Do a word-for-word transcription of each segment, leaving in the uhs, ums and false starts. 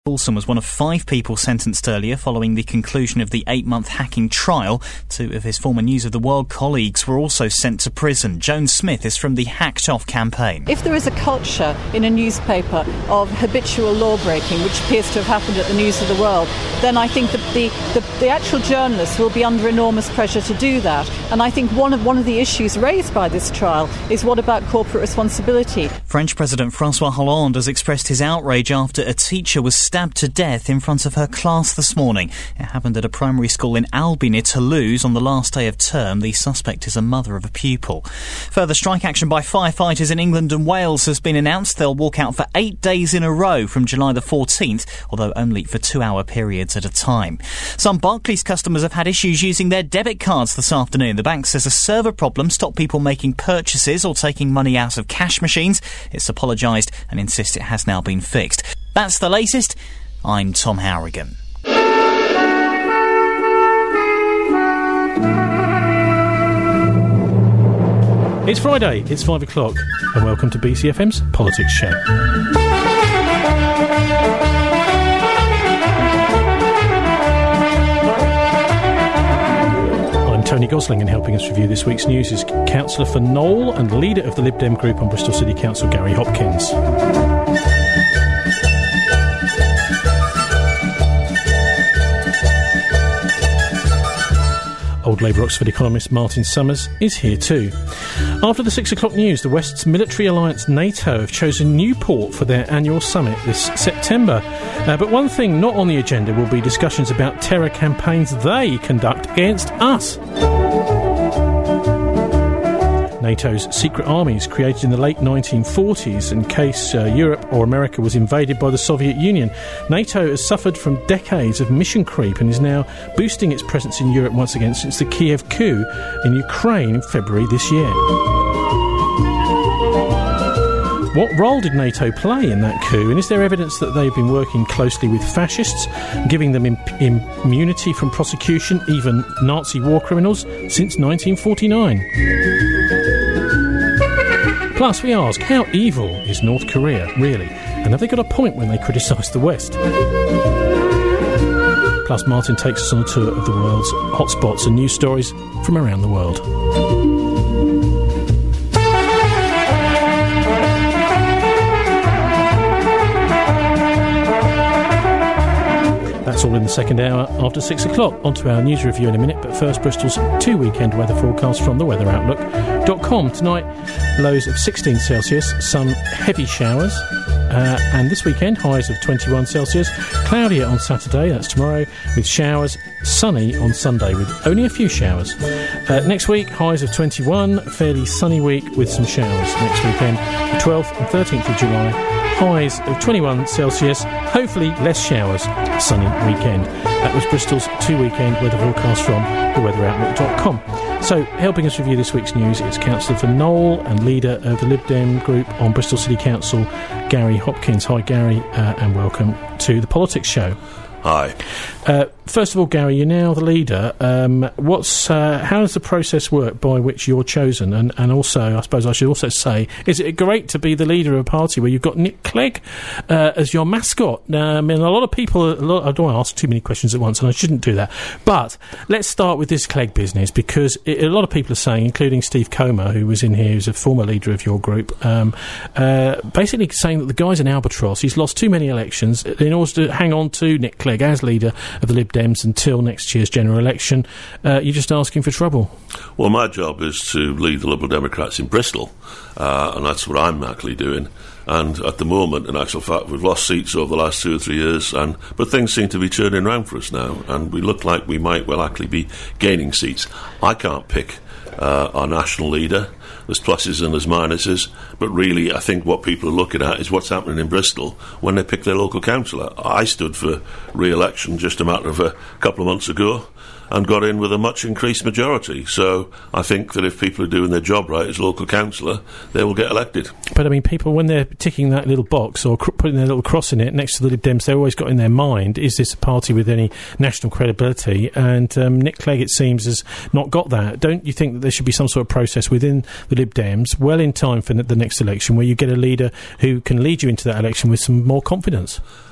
Paulson was one of five people sentenced earlier following the conclusion of the eight-month hacking trial. Two of his former News of the World colleagues were also sent to prison. Joan Smith is from the Hacked Off campaign. If there is a culture in a newspaper of habitual law-breaking, which appears to have happened at the News of the World, then I think that the, the, the actual journalists will be under enormous pressure to do that. And I think one of, one of the issues raised by this trial is what about corporate responsibility? French President François Hollande has expressed his outrage after a teacher was stabbed to death in front of her class this morning. It happened at a primary school in Albi near Toulouse on the last day of term. The suspect is a mother of a pupil. Further strike action by firefighters in England and Wales has been announced. They'll walk out for eight days in a row from July the fourteenth, although only for two-hour periods at a time. Some Barclays customers have had issues using their debit cards this afternoon. The bank says a server problem stopped people making purchases or taking money out of cash machines. It's apologised and insists it has now been fixed. That's the latest. I'm Tom Harrigan. It's Friday, it's five o'clock, and welcome to B C F M's Politics Show. I'm Tony Gosling, and helping us review this week's news is Councillor for Knowle and leader of the Lib Dem group on Bristol City Council, Gary Hopkins. Old Labour Oxford economist Martin Summers is here too. After the six o'clock news, the West's military alliance NATO have chosen Newport for their annual summit this September. Uh, but one thing not on the agenda will be discussions about terror campaigns they conduct against us. NATO's secret armies, created in the late nineteen forties in case uh, Europe or America was invaded by the Soviet Union. NATO has suffered from decades of mission creep and is now boosting its presence in Europe once again since the Kiev coup in Ukraine in February this year. What role did NATO play in that coup, and is there evidence that they've been working closely with fascists, giving them imp- immunity from prosecution, even Nazi war criminals, since nineteen forty-nine? Plus, we ask, how evil is North Korea, really? And have they got a point when they criticise the West? Plus, Martin takes us on a tour of the world's hotspots and news stories from around the world. That's all in the second hour after six o'clock. On to our news review in a minute, but first Bristol's two weekend weather forecast from the weather outlook dot com. Tonight, lows of sixteen Celsius, some heavy showers, uh, and this weekend, highs of twenty-one Celsius. Cloudier on Saturday, that's tomorrow, with showers. Sunny on Sunday with only a few showers. Uh, next week, highs of twenty-one, fairly sunny week with some showers. Next weekend, the twelfth and thirteenth of July, highs of twenty-one Celsius, hopefully less showers, sunny weekend. That was Bristol's two-weekend weather forecast from the weather outlook dot com. So, helping us review this week's news is Councillor for Knowle and leader of the Lib Dem group on Bristol City Council, Gary Hopkins. Hi, Gary, uh, and welcome to the Politics Show. Hi. Uh, first of all, Gary, you're now the leader. Um, what's uh, how does the process work by which you're chosen? And, and also, I suppose I should also say, is it great to be the leader of a party where you've got Nick Clegg uh, as your mascot? Um, I mean, a lot of people, a lot, I don't want to ask too many questions at once, and I shouldn't do that. But let's start with this Clegg business, because it, a lot of people are saying, including Steve Comer, who was in here, who's a former leader of your group, um, uh, basically saying that the guy's an albatross. He's lost too many elections in order to hang on to Nick Clegg as leader of the Lib Dems until next year's general election. Uh, you're just asking for trouble. Well, my job is to lead the Liberal Democrats in Bristol, uh, and that's what I'm actually doing. And at the moment, in actual fact, we've lost seats over the last two or three years, and but things seem to be turning around for us now, and we look like we might well actually be gaining seats. I can't pick uh, our national leader. There's pluses and there's minuses, but really I think what people are looking at is what's happening in Bristol when they pick their local councillor. I stood for re-election just a matter of a couple of months ago and got in with a much increased majority. So I think that if people are doing their job right as local councillor, they will get elected. But I mean, people, when they're ticking that little box or cr- putting their little cross in it next to the Lib Dems, they've always got in their mind, is this a party with any national credibility? And um, Nick Clegg, it seems, has not got that. Don't you think that there should be some sort of process within the Lib Dems, well in time for the next election, where you get a leader who can lead you into that election with some more confidence?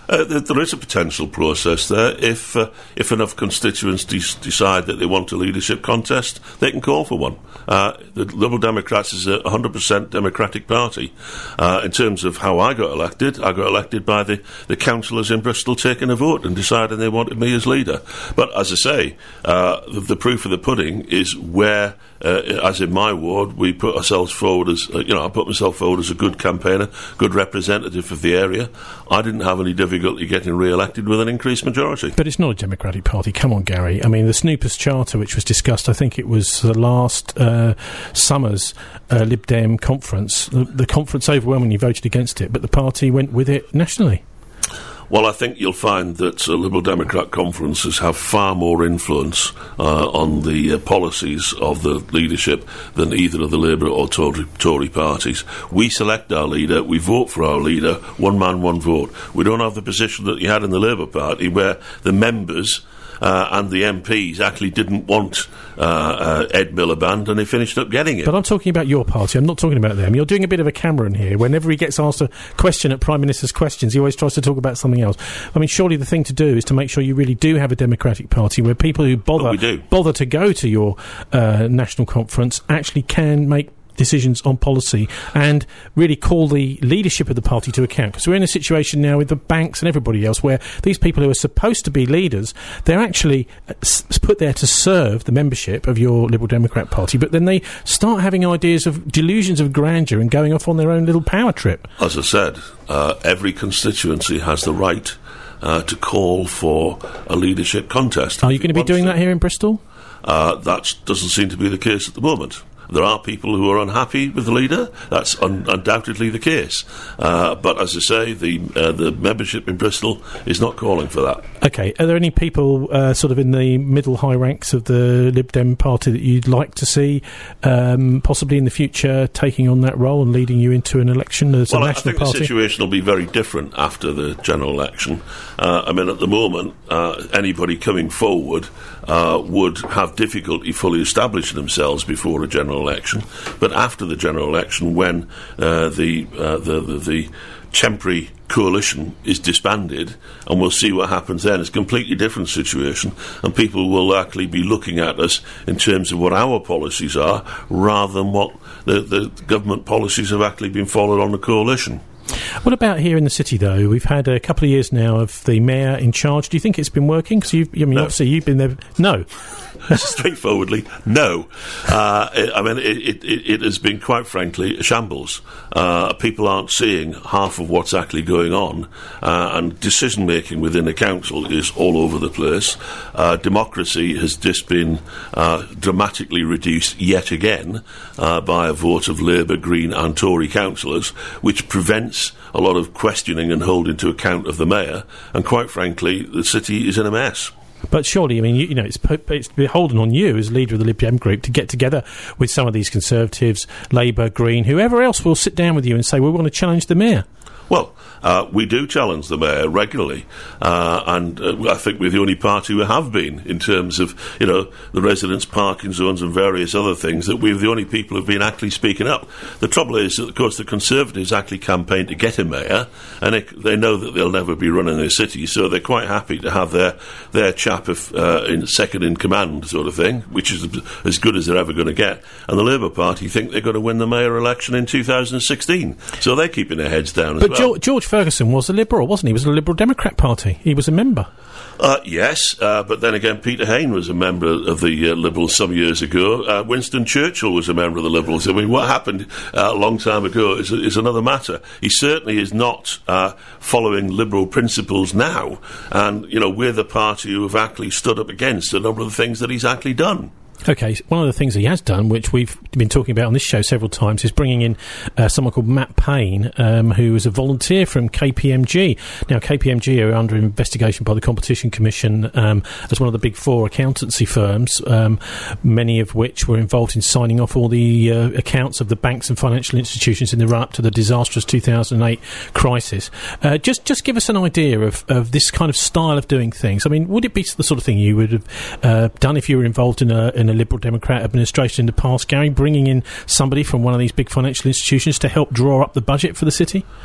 Uh, there is a potential process there. If uh, if enough constituents de- decide that they want a leadership contest, they can call for one. Uh, the Liberal Democrats is a one hundred percent democratic party. Uh, in terms of how I got elected, I got elected by the, the councillors in Bristol taking a vote and deciding they wanted me as leader. But as I say, uh, the, the proof of the pudding is where, uh, as in my ward, we put ourselves forward as, uh, you know, I put myself forward as a good campaigner, good representative of the area. I didn't have any difficulty getting re-elected with an increased majority. But it's not a Democratic Party. Come on, Gary. I mean, the Snoopers Charter, which was discussed, I think it was the last uh, summer's uh, Lib Dem conference, the, the conference overwhelmingly voted against it, but the party went with it nationally. Well, I think you'll find that uh, Liberal Democrat conferences have far more influence uh, on the uh, policies of the leadership than either of the Labour or Tory, Tory parties. We select our leader, we vote for our leader, one man, one vote. We don't have the position that you had in the Labour Party, where the members Uh, and the M Ps actually didn't want uh, uh, Ed Miliband, and they finished up getting it. But I'm talking about your party. I'm not talking about them. You're doing a bit of a Cameron here. Whenever he gets asked a question at Prime Minister's Questions, he always tries to talk about something else. I mean, surely the thing to do is to make sure you really do have a Democratic Party where people who bother bother to go to your uh, national conference actually can make decisions on policy and really call the leadership of the party to account. Because we're in a situation now with the banks and everybody else where these people who are supposed to be leaders, they're actually uh, s- put there to serve the membership of your Liberal Democrat Party, but then they start having ideas of delusions of grandeur and going off on their own little power trip. As I said, uh, every constituency has the right uh, to call for a leadership contest. Are you going to be doing that here in Bristol? Uh, that doesn't seem to be the case at the moment. There are people who are unhappy with the leader. That's un- undoubtedly the case. Uh, but as I say, the uh, the membership in Bristol is not calling for that. OK. Are there any people uh, sort of in the middle high ranks of the Lib Dem party that you'd like to see um, possibly in the future taking on that role and leading you into an election as well, a national party? Well, I think party? the situation will be very different after the general election. Uh, I mean, at the moment, uh, anybody coming forward uh, would have difficulty fully establishing themselves before a general election, but after the general election, when uh, the, uh, the the the temporary coalition is disbanded, and we'll see what happens then. It's a completely different situation, and people will actually be looking at us in terms of what our policies are, rather than what the, the government policies have actually been followed on the coalition. What about here in the city, though? We've had a couple of years now of the mayor in charge. Do you think it's been working? Because I mean, no. obviously you've been there. No. Straightforwardly, no. Uh, it, I mean, it, it, it has been, quite frankly, a shambles. Uh, people aren't seeing half of what's actually going on, uh, and decision-making within the council is all over the place. Uh, democracy has just been uh, dramatically reduced yet again uh, by a vote of Labour, Green and Tory councillors, which prevents a lot of questioning and holding to account of the mayor, and quite frankly, the city is in a mess. But surely, I mean, you, you know, it's, it's beholden on you as leader of the Lib Dem group to get together with some of these Conservatives, Labour, Green, whoever else will sit down with you and say, we want to challenge the mayor. Well, uh, we do challenge the mayor regularly, uh, and uh, I think we're the only party who have been in terms of, you know, the residents' parking zones and various other things, that we're the only people who've been actually speaking up. The trouble is that, of course, the Conservatives actually campaigned to get a mayor, and they, they know that they'll never be running their city, so they're quite happy to have their, their chap if, uh, in second in command sort of thing, which is as good as they're ever going to get. And the Labour Party think they're going to win the mayor election in two thousand sixteen, so they're keeping their heads down as but well. George, George Ferguson was a Liberal, wasn't he? He was a Liberal Democrat Party. He was a member. Uh, yes, uh, but then again, Peter Hain was a member of the uh, Liberals some years ago. Uh, Winston Churchill was a member of the Liberals. I mean, what happened uh, a long time ago is, is another matter. He certainly is not uh, following Liberal principles now. And, you know, we're the party who have actually stood up against a number of the things that he's actually done. OK, one of the things he has done, which we've been talking about on this show several times, is bringing in uh, someone called Matt Payne, um, who is a volunteer from K P M G. Now, K P M G are under investigation by the Competition Commission um, as one of the big four accountancy firms, um, many of which were involved in signing off all the uh, accounts of the banks and financial institutions in the run-up to the disastrous two thousand eight crisis. Uh, just just give us an idea of, of this kind of style of doing things. I mean, would it be the sort of thing you would have uh, done if you were involved in a, in a Liberal Democrat administration in the past, Gary, bringing in somebody from one of these big financial institutions to help draw up the budget for the city?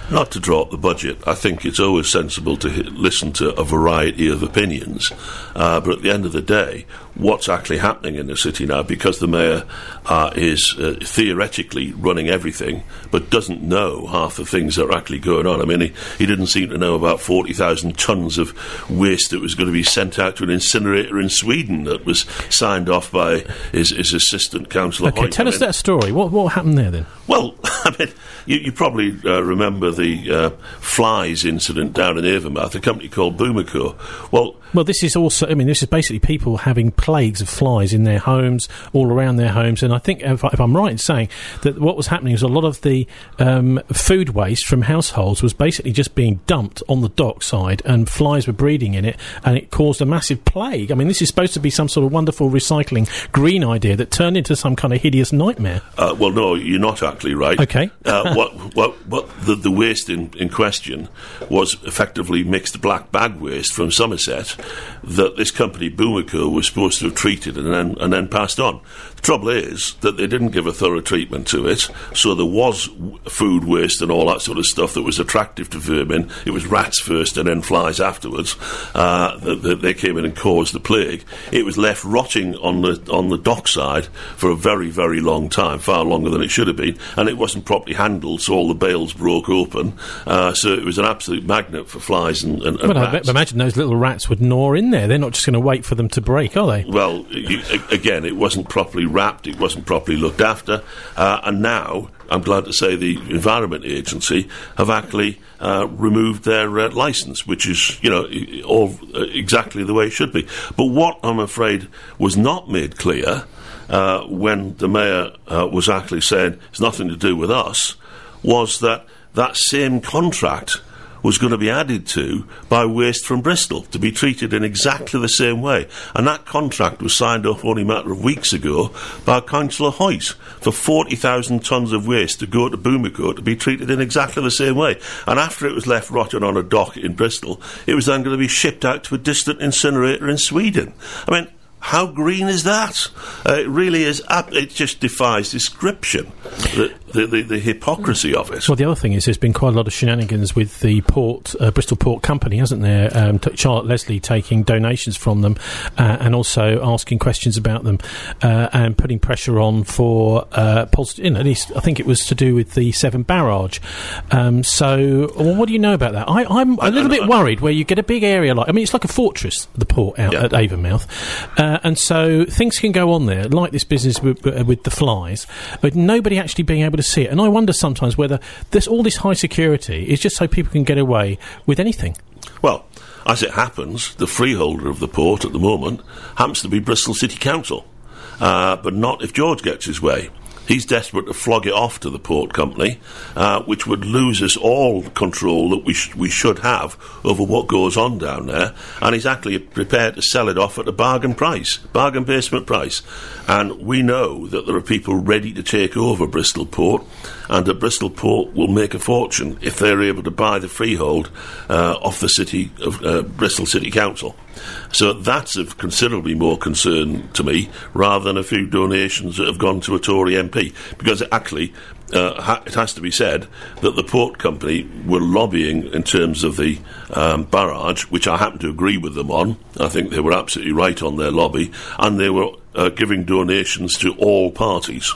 Not to draw up the budget. I think it's always sensible to h- listen to a variety of opinions. Uh, but at the end of the day, what's actually happening in the city now, because the mayor uh, is uh, theoretically running everything, but doesn't know half the things that are actually going on. I mean, he, he didn't seem to know about forty thousand tonnes of waste that was going to be sent out to an incinerator in Sweden that was signed off by his, his assistant councillor. Okay, Hoyt. tell I us mean, that story. What what happened there then? Well, I mean, you, you probably uh, remember the uh, flies incident down in Avonmouth, a company called Bumiko. Well, Well, this is also, I mean, this is basically people having plagues of flies in their homes, all around their homes. And I think, if, I, if I'm right in saying that what was happening is a lot of the um, food waste from households was basically just being dumped on the dockside, and flies were breeding in it, and it caused a massive plague. I mean, this is supposed to be some sort of wonderful recycling green idea that turned into some kind of hideous nightmare. Uh, well, no, you're not actually right. Okay. uh, what what, what the, the waste in, in question was effectively mixed black bag waste from Somerset that this company, Bumiko, was supposed to have treated and then, and then passed on. The trouble is that they didn't give a thorough treatment to it, so there was w- food waste and all that sort of stuff that was attractive to vermin. It was rats first and then flies afterwards. Uh, that, that they came in and caused the plague. It was left rotting on the on the dockside for a very, very long time, far longer than it should have been, and it wasn't properly handled, so all the bales broke open. Uh, so it was an absolute magnet for flies and, and, and Well, I rats. be- imagine those little rats would gnaw in there. They're not just going to wait for them to break, are they? Well, you, a- again, it wasn't properly wrapped, it wasn't properly looked after, uh, and now I'm glad to say the Environment Agency have actually uh, removed their uh, licence, which is, you know, i- all uh, exactly the way it should be. But what I'm afraid was not made clear uh, when the mayor uh, was actually saying it's nothing to do with us, was that that same contract was going to be added to by Waste from Bristol to be treated in exactly the same way. And that contract was signed off only a matter of weeks ago by Councillor Hoyt for forty thousand tonnes of waste to go to Bumiko to be treated in exactly the same way. And after it was left rotting on a dock in Bristol, it was then going to be shipped out to a distant incinerator in Sweden. I mean, how green is that? Uh, it really is. Ap- it just defies description. The, the, the, the hypocrisy of it. Well, the other thing is there's been quite a lot of shenanigans with the port, uh, Bristol Port Company, hasn't there? Um, t- Charlotte Leslie taking donations from them uh, and also asking questions about them uh, and putting pressure on for, uh, posit- you know, at least I think it was to do with the Severn barrage. Um, so, well, what do you know about that? I, I'm a little bit worried where you get a big area like, I mean, it's like a fortress, the port out Yeah. at Avonmouth. Uh, and so things can go on there, like this business with, with the flies, but nobody actually being able to see it. And I wonder sometimes whether this, all this high security is just so people can get away with anything. Well, as it happens, the freeholder of the port at the moment happens to be Bristol City Council, uh, but not if George gets his way. He's desperate to flog it off to the port company, uh, which would lose us all control that we sh- we should have over what goes on down there. And he's actually prepared to sell it off at a bargain price, bargain basement price. And we know that there are people ready to take over Bristol Port, and that Bristol Port will make a fortune if they're able to buy the freehold uh, off the city of uh, Bristol City Council. So that's of considerably more concern to me, rather than a few donations that have gone to a Tory M P, because it actually uh, ha- it has to be said that the port company were lobbying in terms of the um, barrage, which I happen to agree with them on. I think they were absolutely right on their lobby, and they were uh, giving donations to all parties.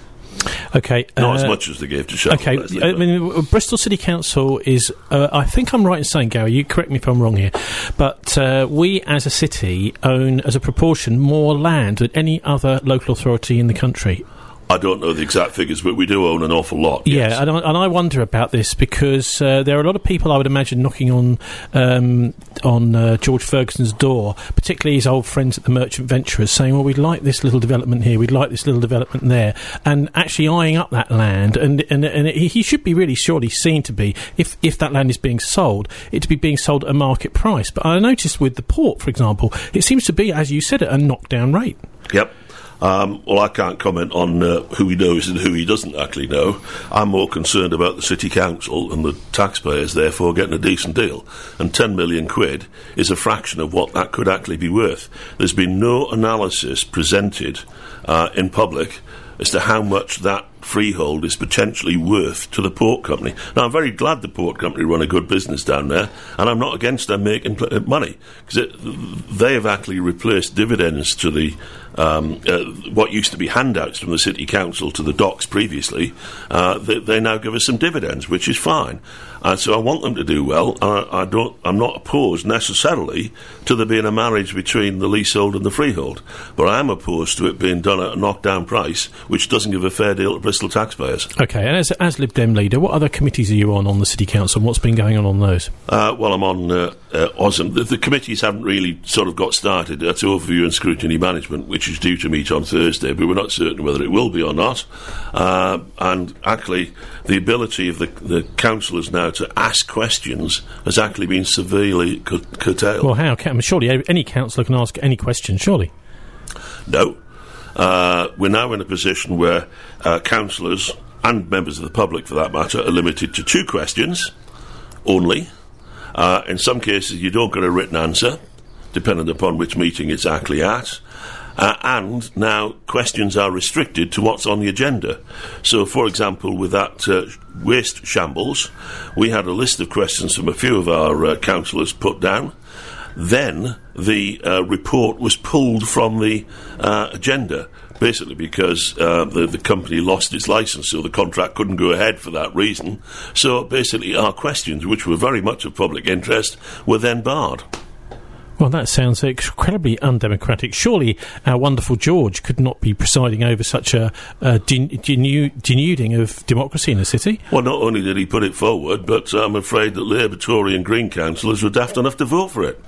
Okay, Not uh, as much as they gave to Charlotte Okay, Leslie, I but- mean, w- Bristol City Council is, uh, I think I'm right in saying, Gary, you correct me if I'm wrong here, but uh, we as a city own, as a proportion, more land than any other local authority in the country. I don't know the exact figures, but we do own an awful lot. Yes. Yeah, and I, and I wonder about this because uh, there are a lot of people, I would imagine, knocking on um, on uh, George Ferguson's door, particularly his old friends at the Merchant Venturers, saying, well, we'd like this little development here, we'd like this little development there, and actually eyeing up that land. And and, and it, he should be really surely seen to be, if, if that land is being sold, it to be being sold at a market price. But I noticed with the port, for example, it seems to be, as you said, at a knockdown rate. Yep. Um, well, I can't comment on uh, who he knows and who he doesn't actually know. I'm more concerned about the City Council and the taxpayers, therefore, getting a decent deal. And ten million quid is a fraction of what that could actually be worth. There's been no analysis presented uh, in public as to how much that freehold is potentially worth to the port company. Now, I'm very glad the port company run a good business down there, and I'm not against them making pl- money, because they have actually replaced dividends to the um, uh, what used to be handouts from the city council to the docks previously. Uh, they, they now give us some dividends, which is fine. And so I want them to do well. I, I don't. I'm not opposed necessarily to there being a marriage between the leasehold and the freehold, but I am opposed to it being done at a knockdown price, which doesn't give a fair deal to Bristol taxpayers. Okay, and as, as Lib Dem leader, what other committees are you on on the City Council, and what's been going on on those? Uh, well, I'm on uh, uh, O S M. The, the committees haven't really sort of got started. That's Overview and Scrutiny Management, which is due to meet on Thursday, but we're not certain whether it will be or not. Uh, and actually, the ability of the, the councillors now to ask questions has actually been severely cur- curtailed. Well, how? Can, surely any councillor can ask any question, surely? No. Uh, we're now in a position where uh, councillors and members of the public, for that matter, are limited to two questions only. Uh, in some cases, you don't get a written answer, depending upon which meeting it's actually at. Uh, and now questions are restricted to what's on the agenda. So, for example, with that uh, waste shambles, we had a list of questions from a few of our uh, councillors put down. Then the uh, report was pulled from the uh, agenda, basically because uh, the, the company lost its licence, so the contract couldn't go ahead for that reason. So basically our questions, which were very much of public interest, were then barred. Well, that sounds incredibly undemocratic. Surely our wonderful George could not be presiding over such a, a den- denu- denuding of democracy in the city. Well, not only did he put it forward, but I'm afraid that Labour, Tory and Green councillors were daft enough to vote for it.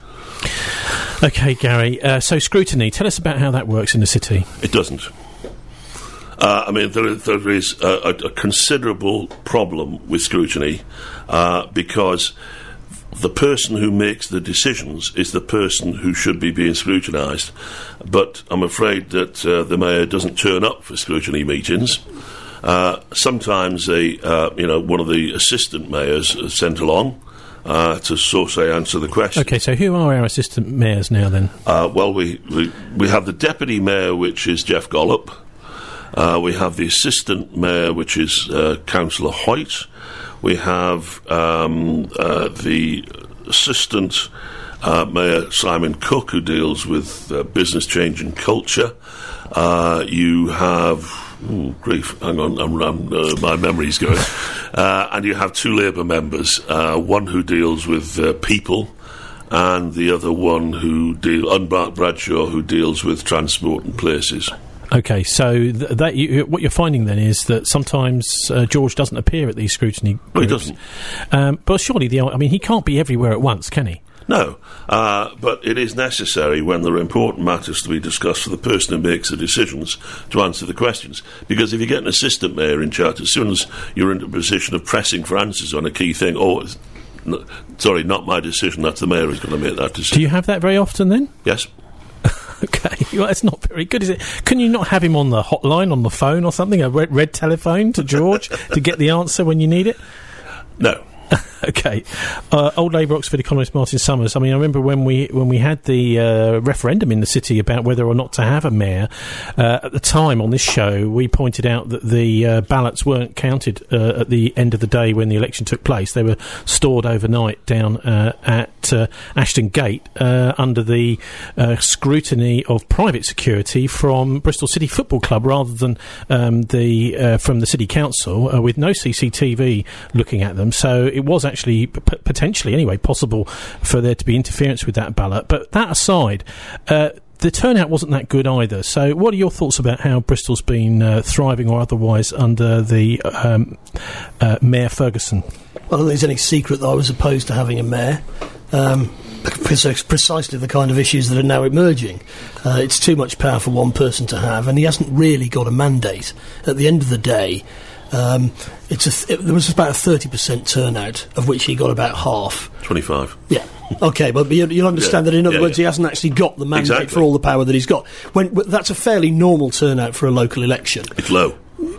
OK, Gary, uh, so scrutiny. Tell us about how that works in the city. It doesn't. Uh, I mean, there, there is a, a, a considerable problem with scrutiny uh, because the person who makes the decisions is the person who should be being scrutinised. But I'm afraid that uh, the mayor doesn't turn up for scrutiny meetings. Uh, sometimes a, uh, you know, one of the assistant mayors is sent along uh, to, so say, answer the question. OK, so who are our assistant mayors now, then? Uh, well, we, we, we have the deputy mayor, which is Jeff Gollop. Uh, we have the assistant mayor, which is uh, Councillor Hoyt. We have um, uh, the assistant uh, mayor, Simon Cook, who deals with uh, business change and culture. Uh, you have... Ooh, grief, hang on, I'm, I'm, uh, my memory's going. uh, and you have two Labour members, uh, one who deals with uh, people, and the other one who deal, Unbark Bradshaw, who deals with transport and places. OK, so th- that you, what you're finding then is that sometimes uh, George doesn't appear at these scrutiny groups. No, he doesn't. Um, but surely, the I mean, he can't be everywhere at once, can he? No, uh, but it is necessary when there are important matters to be discussed for the person who makes the decisions to answer the questions. Because if you get an assistant mayor in charge, as soon as you're in a position of pressing for answers on a key thing, oh, no, sorry, not my decision, that's the mayor who's going to make that decision. Do you have that very often then? Yes. OK, well, that's not very good, is it? Can you not have him on the hotline, on the phone or something, a red, red telephone to George to get the answer when you need it? No. OK. Uh, old Labour Oxford economist Martin Summers. I mean, I remember when we when we had the uh, referendum in the city about whether or not to have a mayor, uh, at the time on this show, we pointed out that the uh, ballots weren't counted uh, at the end of the day when the election took place. They were stored overnight down uh, at uh, Ashton Gate uh, under the uh, scrutiny of private security from Bristol City Football Club rather than um, the uh, from the City Council, uh, with no C C T V looking at them. So it was actually p- potentially anyway possible for there to be interference with that ballot. But that aside, uh, the turnout wasn't that good either. So what are your thoughts about how Bristol's been uh, thriving or otherwise under the um, uh, Mayor Ferguson? Well, I don't think it's any secret that I was opposed to having a mayor. Um, precisely the kind of issues that are now emerging. Uh, it's too much power for one person to have, and he hasn't really got a mandate. At the end of the day, Um, it's a th- it, there was about a thirty percent turnout, of which he got about half. twenty-five. Yeah. OK, but you, you'll understand yeah. that, in other yeah, words, yeah. he hasn't actually got the mandate exactly. for all the power that he's got. When, that's a fairly normal turnout for a local election. It's low.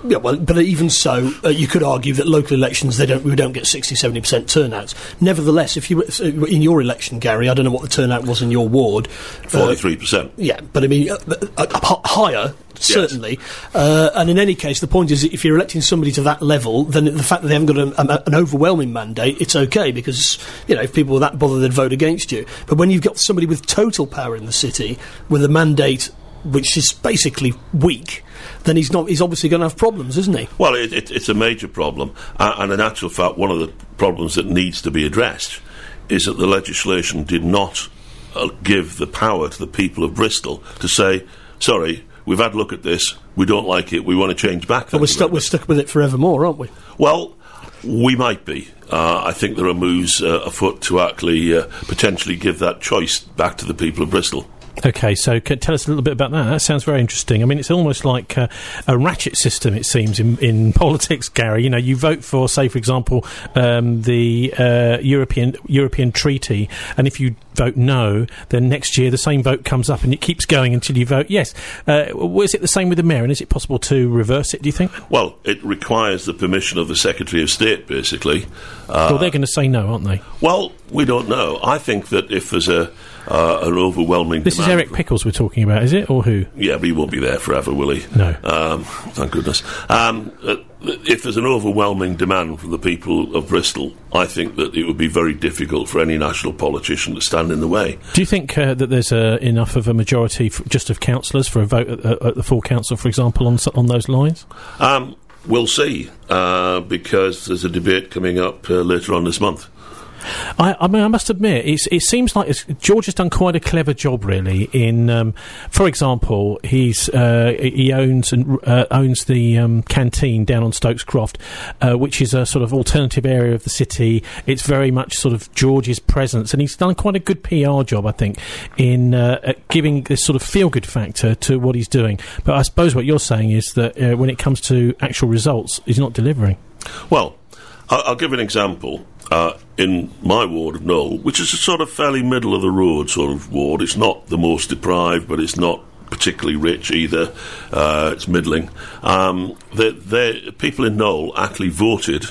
Yeah, well, but even so, uh, you could argue that local elections, they don't, we don't get sixty, seventy percent turnouts. Nevertheless, if you were in your election, Gary, I don't know what the turnout was in your ward. forty-three percent. Uh, yeah, but I mean, uh, uh, uh, higher, certainly. Yes. Uh, and in any case, the point is that if you're electing somebody to that level, then the fact that they haven't got a, a, an overwhelming mandate, it's okay, because, you know, if people were that bothered, they'd vote against you. But when you've got somebody with total power in the city, with a mandate which is basically weak, then he's not. He's obviously going to have problems, isn't he? Well, it, it, it's a major problem, uh, and in actual fact, one of the problems that needs to be addressed is that the legislation did not uh, give the power to the people of Bristol to say, sorry, we've had a look at this, we don't like it, we want to change back. Well, we're, stuck, we're stuck with it forevermore, aren't we? Well, we might be. Uh, I think there are moves uh, afoot to actually uh, potentially give that choice back to the people of Bristol. OK, so can, tell us a little bit about that. That sounds very interesting. I mean, it's almost like uh, a ratchet system, it seems, in, in politics, Gary. You know, you vote for, say, for example, um, the uh, European European Treaty, and if you vote no, then next year the same vote comes up, and it keeps going until you vote yes. Uh, is it the same with the mayor, and is it possible to reverse it, do you think? Well, it requires the permission of the Secretary of State, basically. Uh, well, they're going to say no, aren't they? Well, we don't know. I think that if there's a uh, an overwhelming This is Eric Pickles we're talking about, is it, or who? Yeah, but he won't be there forever, will he? No. Um, thank goodness. Um, uh, if there's an overwhelming demand from the people of Bristol, I think that it would be very difficult for any national politician to stand in the way. Do you think uh, that there's uh, enough of a majority f- just of councillors for a vote at, uh, at the full council, for example, on on those lines? Um, we'll see, uh, because there's a debate coming up uh, later on this month. I, I mean, I must admit, it's, it seems like it's, George has done quite a clever job, really. In, um, for example, he's uh, he owns and uh, owns the um, canteen down on Stokes Croft, uh, which is a sort of alternative area of the city. It's very much sort of George's presence, and he's done quite a good P R job, I think, in uh, giving this sort of feel-good factor to what he's doing. But I suppose what you're saying is that uh, when it comes to actual results, he's not delivering. Well, I'll, I'll give an example. Uh, in my ward of Knoll, which is a sort of fairly middle of the road sort of ward. It's not the most deprived, but it's not particularly rich either. Uh, it's middling. Um, they're, they're, people in Knoll actually voted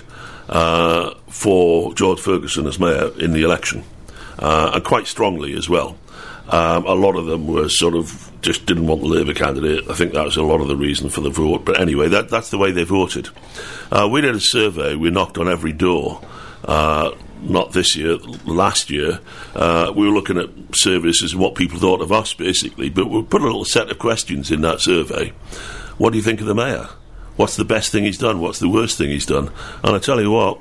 uh, for George Ferguson as mayor in the election, uh, and quite strongly as well. Um, a lot of them were sort of just didn't want the Labour candidate. I think that was a lot of the reason for the vote. But anyway, that, that's the way they voted. Uh, we did a survey. We knocked on every door. Uh, not this year, last year. Uh, we were looking at services and what people thought of us, basically. But we put a little set of questions in that survey. What do you think of the mayor? What's the best thing he's done? What's the worst thing he's done? And I tell you what,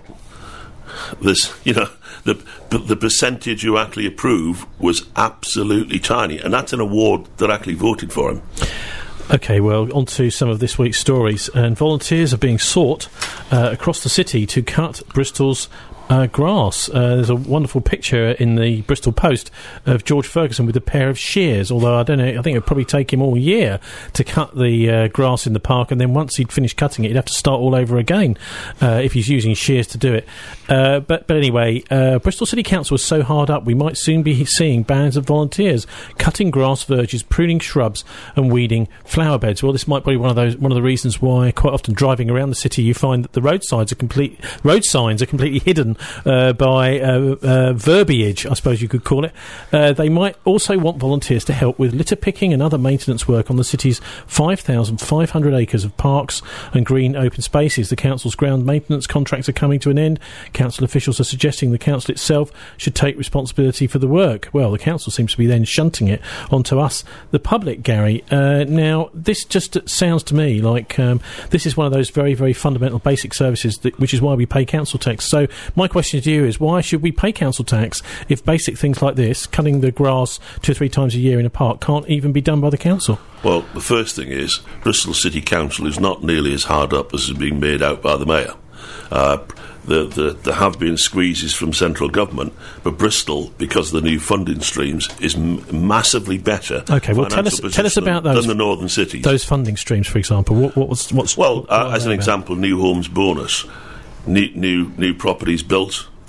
there's, you know, the the percentage who actually approve was absolutely tiny, and that's an award that actually voted for him. OK, well, on to some of this week's stories. And volunteers are being sought uh, across the city to cut Bristol's Uh, grass. Uh, there's a wonderful picture in the Bristol Post of George Ferguson with a pair of shears, although I don't know, I think it would probably take him all year to cut the uh, grass in the park, and then once he'd finished cutting it, he'd have to start all over again uh, if he's using shears to do it. Uh, but, but anyway, uh, Bristol City Council is so hard up, we might soon be seeing bands of volunteers cutting grass verges, pruning shrubs and weeding flower beds. Well, this might be one of those one of the reasons why quite often driving around the city you find that the roadsides are complete road signs are completely hidden Uh, by uh, uh, verbiage, I suppose you could call it. Uh, they might also want volunteers to help with litter picking and other maintenance work on the city's five thousand five hundred acres of parks and green open spaces. The council's ground maintenance contracts are coming to an end. Council officials are suggesting the council itself should take responsibility for the work. Well, the council seems to be then shunting it onto us, the public, Gary. Uh, now, this just sounds to me like um, this is one of those very, very fundamental basic services, that, which is why we pay council tax. So my question to you is, why should we pay council tax if basic things like this, cutting the grass two or three times a year in a park, can't even be done by the council? Well, the first thing is, Bristol City Council is not nearly as hard up as is being made out by the mayor. Uh, the, the, there have been squeezes from central government, but Bristol, because of the new funding streams, is m- massively better. Okay, well, tell us tell us about those than the northern cities. Those funding streams, for example. What, what was what's well, what, uh, what as an about? example, new homes bonus, new new, new properties built.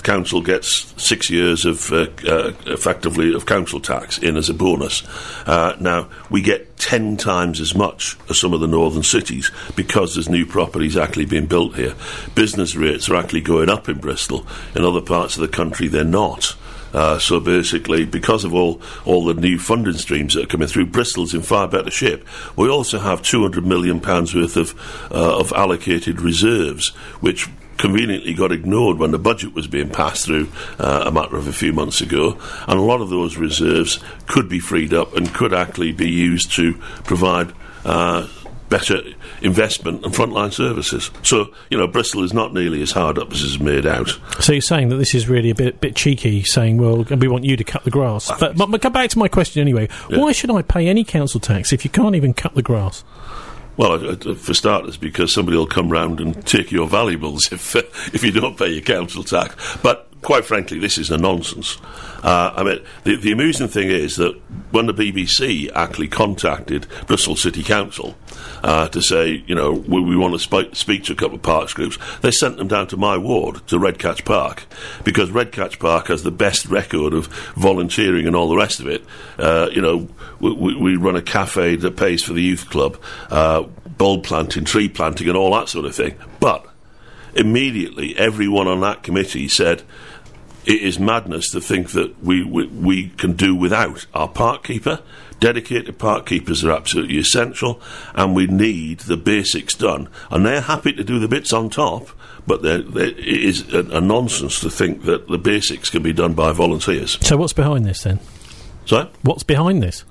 council gets six years of uh, uh, effectively of council tax in as a bonus. Uh, now, we get ten times as much as some of the northern cities because there's new properties actually being built here. Business rates are actually going up in Bristol. In other parts of the country, they're not. Uh, so basically, because of all, all the new funding streams that are coming through, Bristol's in far better shape. We also have two hundred million pounds worth of, uh, of allocated reserves, which conveniently got ignored when the budget was being passed through uh, a matter of a few months ago, and a lot of those reserves could be freed up and could actually be used to provide uh, better investment and frontline services. So, you know, Bristol is not nearly as hard up as is made out. So you're saying that this is really a bit bit cheeky, saying, well, we want you to cut the grass. But, but, but come back to my question anyway. Yeah. Why should I pay any council tax if you can't even cut the grass? Well, uh, for starters, because somebody will come round and take your valuables if uh, if you don't pay your council tax. But quite frankly, this is a nonsense. Uh, I mean, the, the amusing thing is that when the B B C actually contacted Bristol City Council uh, to say, you know, we, we want to sp- speak to a couple of parks groups, they sent them down to my ward, to Redcatch Park, because Redcatch Park has the best record of volunteering and all the rest of it. Uh, you know, we, we, we run a cafe that pays for the youth club, uh, bulb planting, tree planting and all that sort of thing. But immediately, everyone on that committee said, it is madness to think that we, we we can do without our park keeper. Dedicated park keepers are absolutely essential, and we need the basics done. And they're happy to do the bits on top, but they're, they're, it is a, a nonsense to think that the basics can be done by volunteers. So what's behind this, then? Sorry? What's behind this?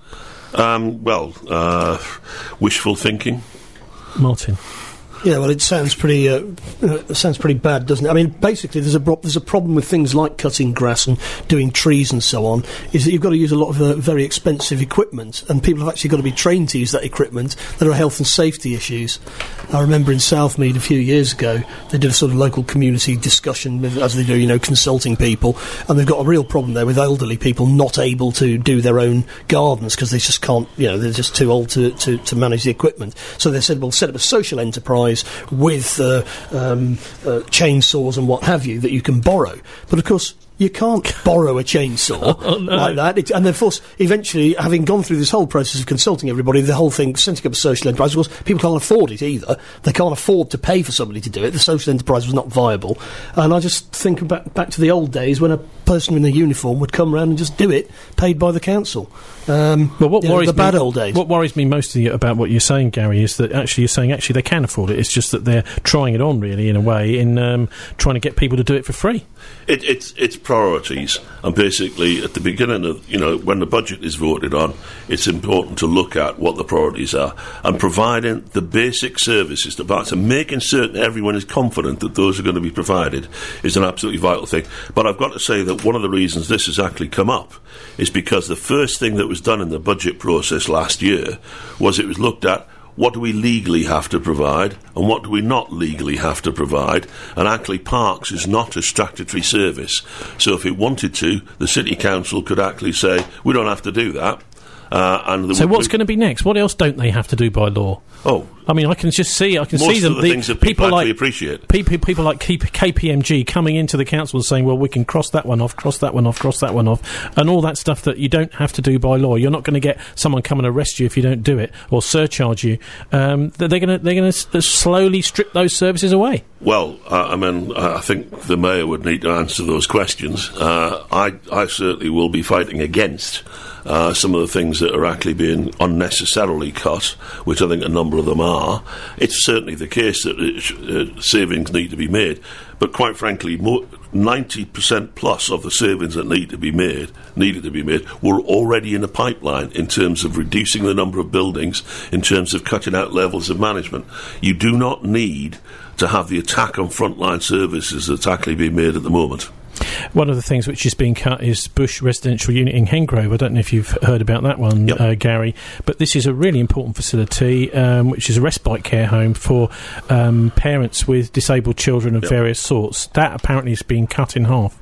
Um, well, uh, wishful thinking. Martin? Yeah, well, it sounds pretty. Uh, it sounds pretty bad, doesn't it? I mean, basically, there's a bro- there's a problem with things like cutting grass and doing trees and so on. Is that you've got to use a lot of uh, very expensive equipment, and people have actually got to be trained to use that equipment. There are health and safety issues. I remember in Southmead a few years ago, they did a sort of local community discussion, with, as they do, you know, consulting people, and they've got a real problem there with elderly people not able to do their own gardens because they just can't, you know, they're just too old to, to, to manage the equipment. So they said, well, set up a social enterprise with uh, um, uh, chainsaws and what have you that you can borrow. But of course, you can't borrow a chainsaw oh, no. like that. It, and of course, eventually, having gone through this whole process of consulting everybody, the whole thing, setting up a social enterprise, of course, people can't afford it either. They can't afford to pay for somebody to do it. The social enterprise was not viable. And I just think back, back to the old days when a person in a uniform would come around and just do it, paid by the council. Um, well, what worries know, the bad me, old days. What worries me most about what you're saying, Gary, is that actually you're saying actually they can afford it. It's just that they're trying it on, really, in a way, in um, trying to get people to do it for free. It, it's it's priorities, and basically at the beginning of, you know, when the budget is voted on, it's important to look at what the priorities are and providing the basic services to parks and making certain everyone is confident that those are going to be provided is an absolutely vital thing. But I've got to say that one of the reasons this has actually come up is because the first thing that was done in the budget process last year was it was looked at, what do we legally have to provide and what do we not legally have to provide? And actually parks is not a statutory service. So if it wanted to, the City Council could actually say, we don't have to do that. Uh, and so what's going to be next? What else don't they have to do by law? Oh, I mean, I can just see, I can most see them. Of the the things that people, people actually like appreciate. People, people like K P M G coming into the council and saying, "Well, we can cross that one off, cross that one off, cross that one off," and all that stuff that you don't have to do by law. You're not going to get someone come and arrest you if you don't do it or surcharge you. Um, they're going to they're going to slowly strip those services away. Well, uh, I mean, I think the mayor would need to answer those questions. Uh, I, I certainly will be fighting against uh, some of the things that are actually being unnecessarily cut, which I think a number of them are. It's certainly the case that it sh- uh, savings need to be made, but quite frankly, more, ninety percent plus of the savings that need to be made, needed to be made, were already in the pipeline in terms of reducing the number of buildings, in terms of cutting out levels of management. You do not need to have the attack on frontline services that's actually being made at the moment. One of the things which is being cut is Bush Residential Unit in Hengrove. I don't know if you've heard about that one, yep. uh, Gary, but this is a really important facility, um, which is a respite care home for um, parents with disabled children of yep. various sorts. That apparently is being cut in half.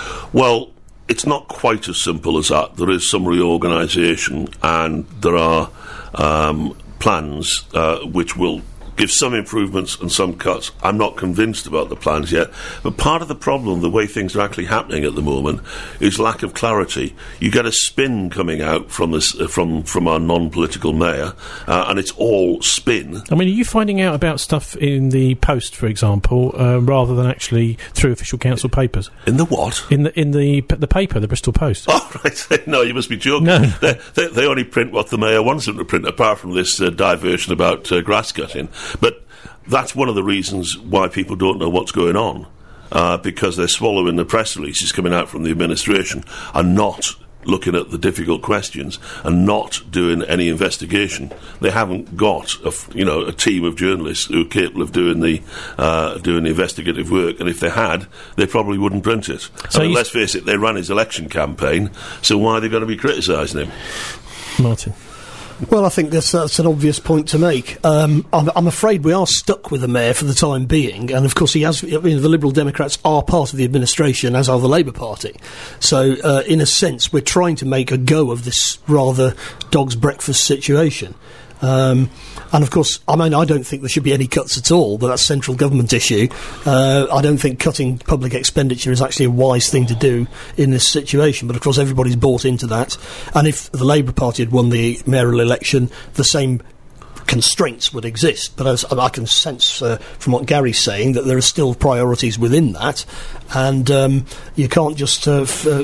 Well, it's not quite as simple as that. There is some reorganisation, and there are um, plans uh, which will give some improvements and some cuts. I'm not convinced about the plans yet. But part of the problem, the way things are actually happening at the moment, is lack of clarity. You get a spin coming out from this, uh, from from our non-political mayor, uh, and it's all spin. I mean, are you finding out about stuff in the Post, for example, uh, rather than actually through official council papers? In the what? In the in the the paper, the Bristol Post. Oh, right. No, you must be joking. No. They, they, they only print what the mayor wants them to print, apart from this uh, diversion about uh, grass cutting. But that's one of the reasons why people don't know what's going on, uh, because they're swallowing the press releases coming out from the administration and not looking at the difficult questions and not doing any investigation. They haven't got a, you know, a team of journalists who are capable of doing the uh, doing the investigative work, and if they had, they probably wouldn't print it. So I mean, let's face it, they ran his election campaign, so why are they going to be criticising him? Martin. Well, I think that's, that's an obvious point to make. Um, I'm, I'm afraid we are stuck with the mayor for the time being, and of course he has. I mean, the Liberal Democrats are part of the administration, as are the Labour Party. So, uh, in a sense, we're trying to make a go of this rather dog's breakfast situation. Um, and of course, I mean, I don't think there should be any cuts at all, but that's a central government issue. Uh, I don't think cutting public expenditure is actually a wise thing to do in this situation, but of course everybody's bought into that. And if the Labour Party had won the mayoral election, the same constraints would exist, but as I can sense uh, from what Gary's saying that there are still priorities within that, and um, you can't just uh, f- uh,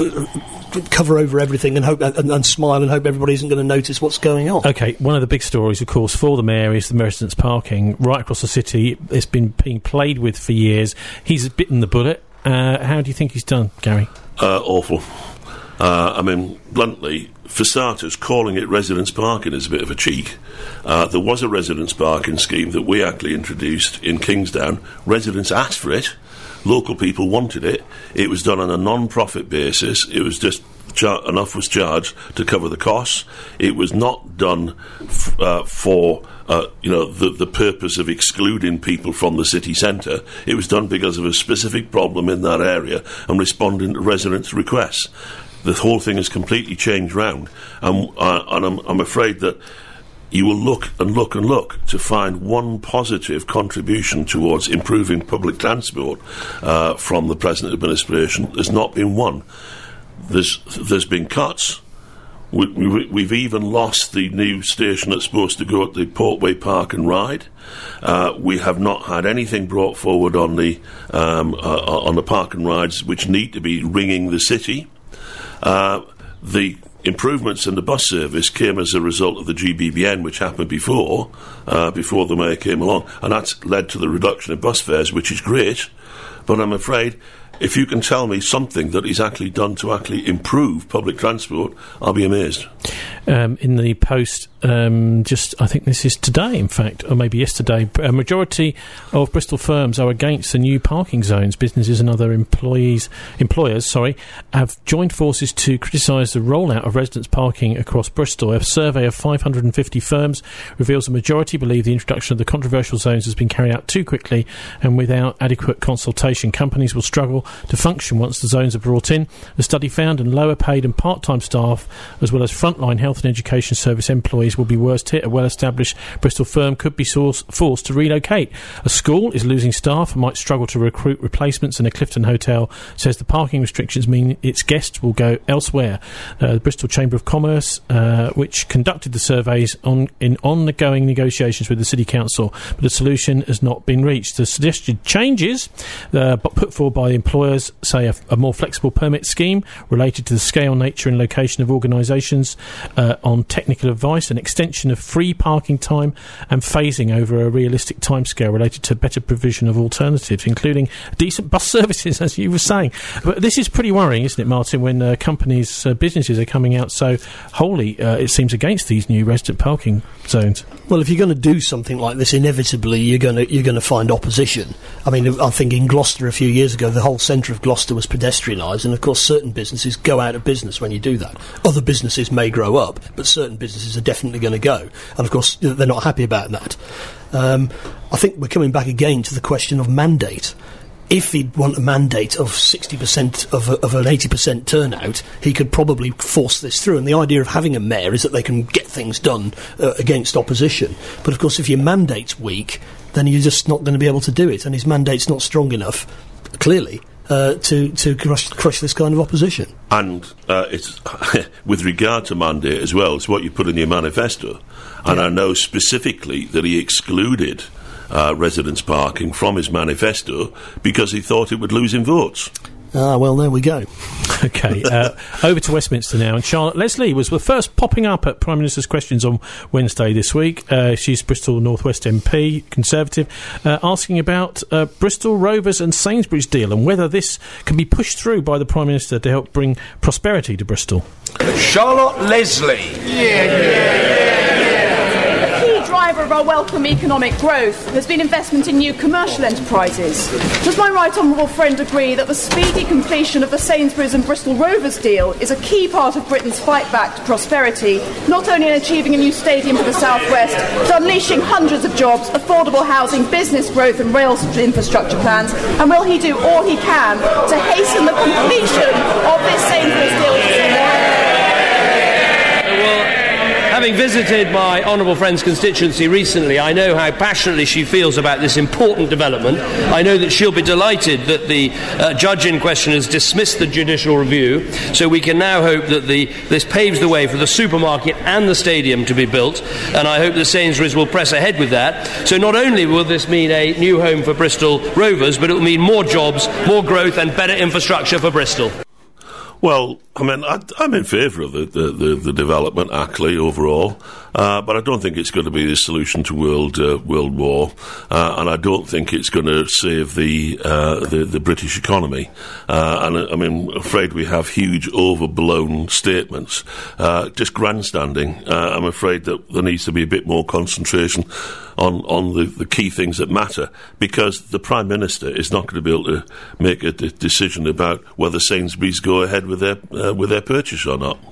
f- cover over everything and hope and, and smile and hope everybody isn't going to notice what's going on. Okay, one of the big stories, of course, for the mayor is the residence parking right across the city. It's been being played with for years. He's bitten the bullet. Uh, how do you think he's done, Gary? Uh, awful. Uh, I mean, bluntly, for starters, calling it residence parking is a bit of a cheek. Uh, there was a residence parking scheme that we actually introduced in Kingsdown. Residents asked for it. Local people wanted it. It was done on a non-profit basis. It was just char- enough was charged to cover the costs. It was not done f- uh, for uh, you know the, the purpose of excluding people from the city centre. It was done because of a specific problem in that area and responding to residents' requests. The whole thing has completely changed round, and, uh, and I'm, I'm afraid that you will look and look and look to find one positive contribution towards improving public transport uh, from the present administration. There's not been one. There's there's been cuts. We, we, we've even lost the new station that's supposed to go at the Portway Park and Ride. Uh, we have not had anything brought forward on the um, uh, on the park and rides which need to be ringing the city. Uh, the improvements in the bus service came as a result of the G B B N, which happened before, uh, before the mayor came along, and that's led to the reduction in bus fares, which is great. But I'm afraid, if you can tell me something that is actually done to actually improve public transport, I'll be amazed. Um, in the Post, um, just I think this is today, in fact, or maybe yesterday, a majority of Bristol firms are against the new parking zones. Businesses and other employees, employers, sorry, have joined forces to criticise the rollout of residence parking across Bristol. A survey of five hundred fifty firms reveals a majority believe the introduction of the controversial zones has been carried out too quickly and without adequate consultation. Companies will struggle to function once the zones are brought in. The study found and lower paid and part-time staff, as well as frontline health and education service employees, will be worst hit. A well-established Bristol firm could be source, forced to relocate. A school is losing staff and might struggle to recruit replacements, and a Clifton hotel says the parking restrictions mean its guests will go elsewhere. Uh, the Bristol Chamber of Commerce, uh, which conducted the surveys on in ongoing negotiations with the City Council, but the solution has not been reached. The suggested changes uh, put forward by the employers say a, a more flexible permit scheme related to the scale, nature and location of organisations, uh, on technical advice, an extension of free parking time and phasing over a realistic timescale related to better provision of alternatives, including decent bus services, as you were saying. But this is pretty worrying, isn't it, Martin, when uh, companies, uh, businesses are coming out so wholly, uh, it seems, against these new resident parking zones? Well, if you're going to do something like this, inevitably you're going to you're going to find opposition. I mean, I think in Gloucester a few years ago, the whole centre of Gloucester was pedestrianised, and of course certain businesses go out of business when you do that. Other businesses may grow up, but certain businesses are definitely going to go, and of course they're not happy about that. Um, I think we're coming back again to the question of mandate. if he'd want a mandate of sixty percent of, a, of an eighty percent turnout, he could probably force this through. And the idea of having a mayor is that they can get things done uh, against opposition. But of course, if your mandate's weak, then you're just not going to be able to do it. And his mandate's not strong enough, clearly, uh, to, to crush, crush this kind of opposition. And uh, it's with regard to mandate as well, it's what you put in your manifesto. And yeah. I know specifically that he excluded uh, residence parking from his manifesto because he thought it would lose him votes. Ah, well, there we go. OK, uh, over to Westminster now. And Charlotte Leslie was the first popping up at Prime Minister's Questions on Wednesday this week. Uh, she's Bristol North West M P, Conservative, uh, asking about uh, Bristol Rovers and Sainsbury's deal and whether this can be pushed through by the Prime Minister to help bring prosperity to Bristol. Charlotte Leslie. Yeah, yeah, yeah. Driver of our welcome economic growth has been investment in new commercial enterprises. Does my right honourable friend agree that the speedy completion of the Sainsbury's and Bristol Rovers deal is a key part of Britain's fight back to prosperity, not only in achieving a new stadium for the South West, but unleashing hundreds of jobs, affordable housing, business growth and rail infrastructure plans? And will he do all he can to hasten the completion of this Sainsbury's deal? Having visited my honourable friend's constituency recently, I know how passionately she feels about this important development. I know that she'll be delighted that the uh, judge in question has dismissed the judicial review, so we can now hope that the, this paves the way for the supermarket and the stadium to be built, and I hope that Sainsbury's will press ahead with that. So not only will this mean a new home for Bristol Rovers, but it will mean more jobs, more growth and better infrastructure for Bristol. Well, I mean, I, I'm in favour of the, the, the, the development, actually, overall, uh, but I don't think it's going to be the solution to world uh, world war, uh, and I don't think it's going to save the uh, the, the British economy. Uh, and I mean, I'm afraid we have huge, overblown statements, uh, just grandstanding. Uh, I'm afraid that there needs to be a bit more concentration on on the, the key things that matter, because the Prime Minister is not going to be able to make a d- decision about whether Sainsbury's go ahead with their uh, with their purchase or not.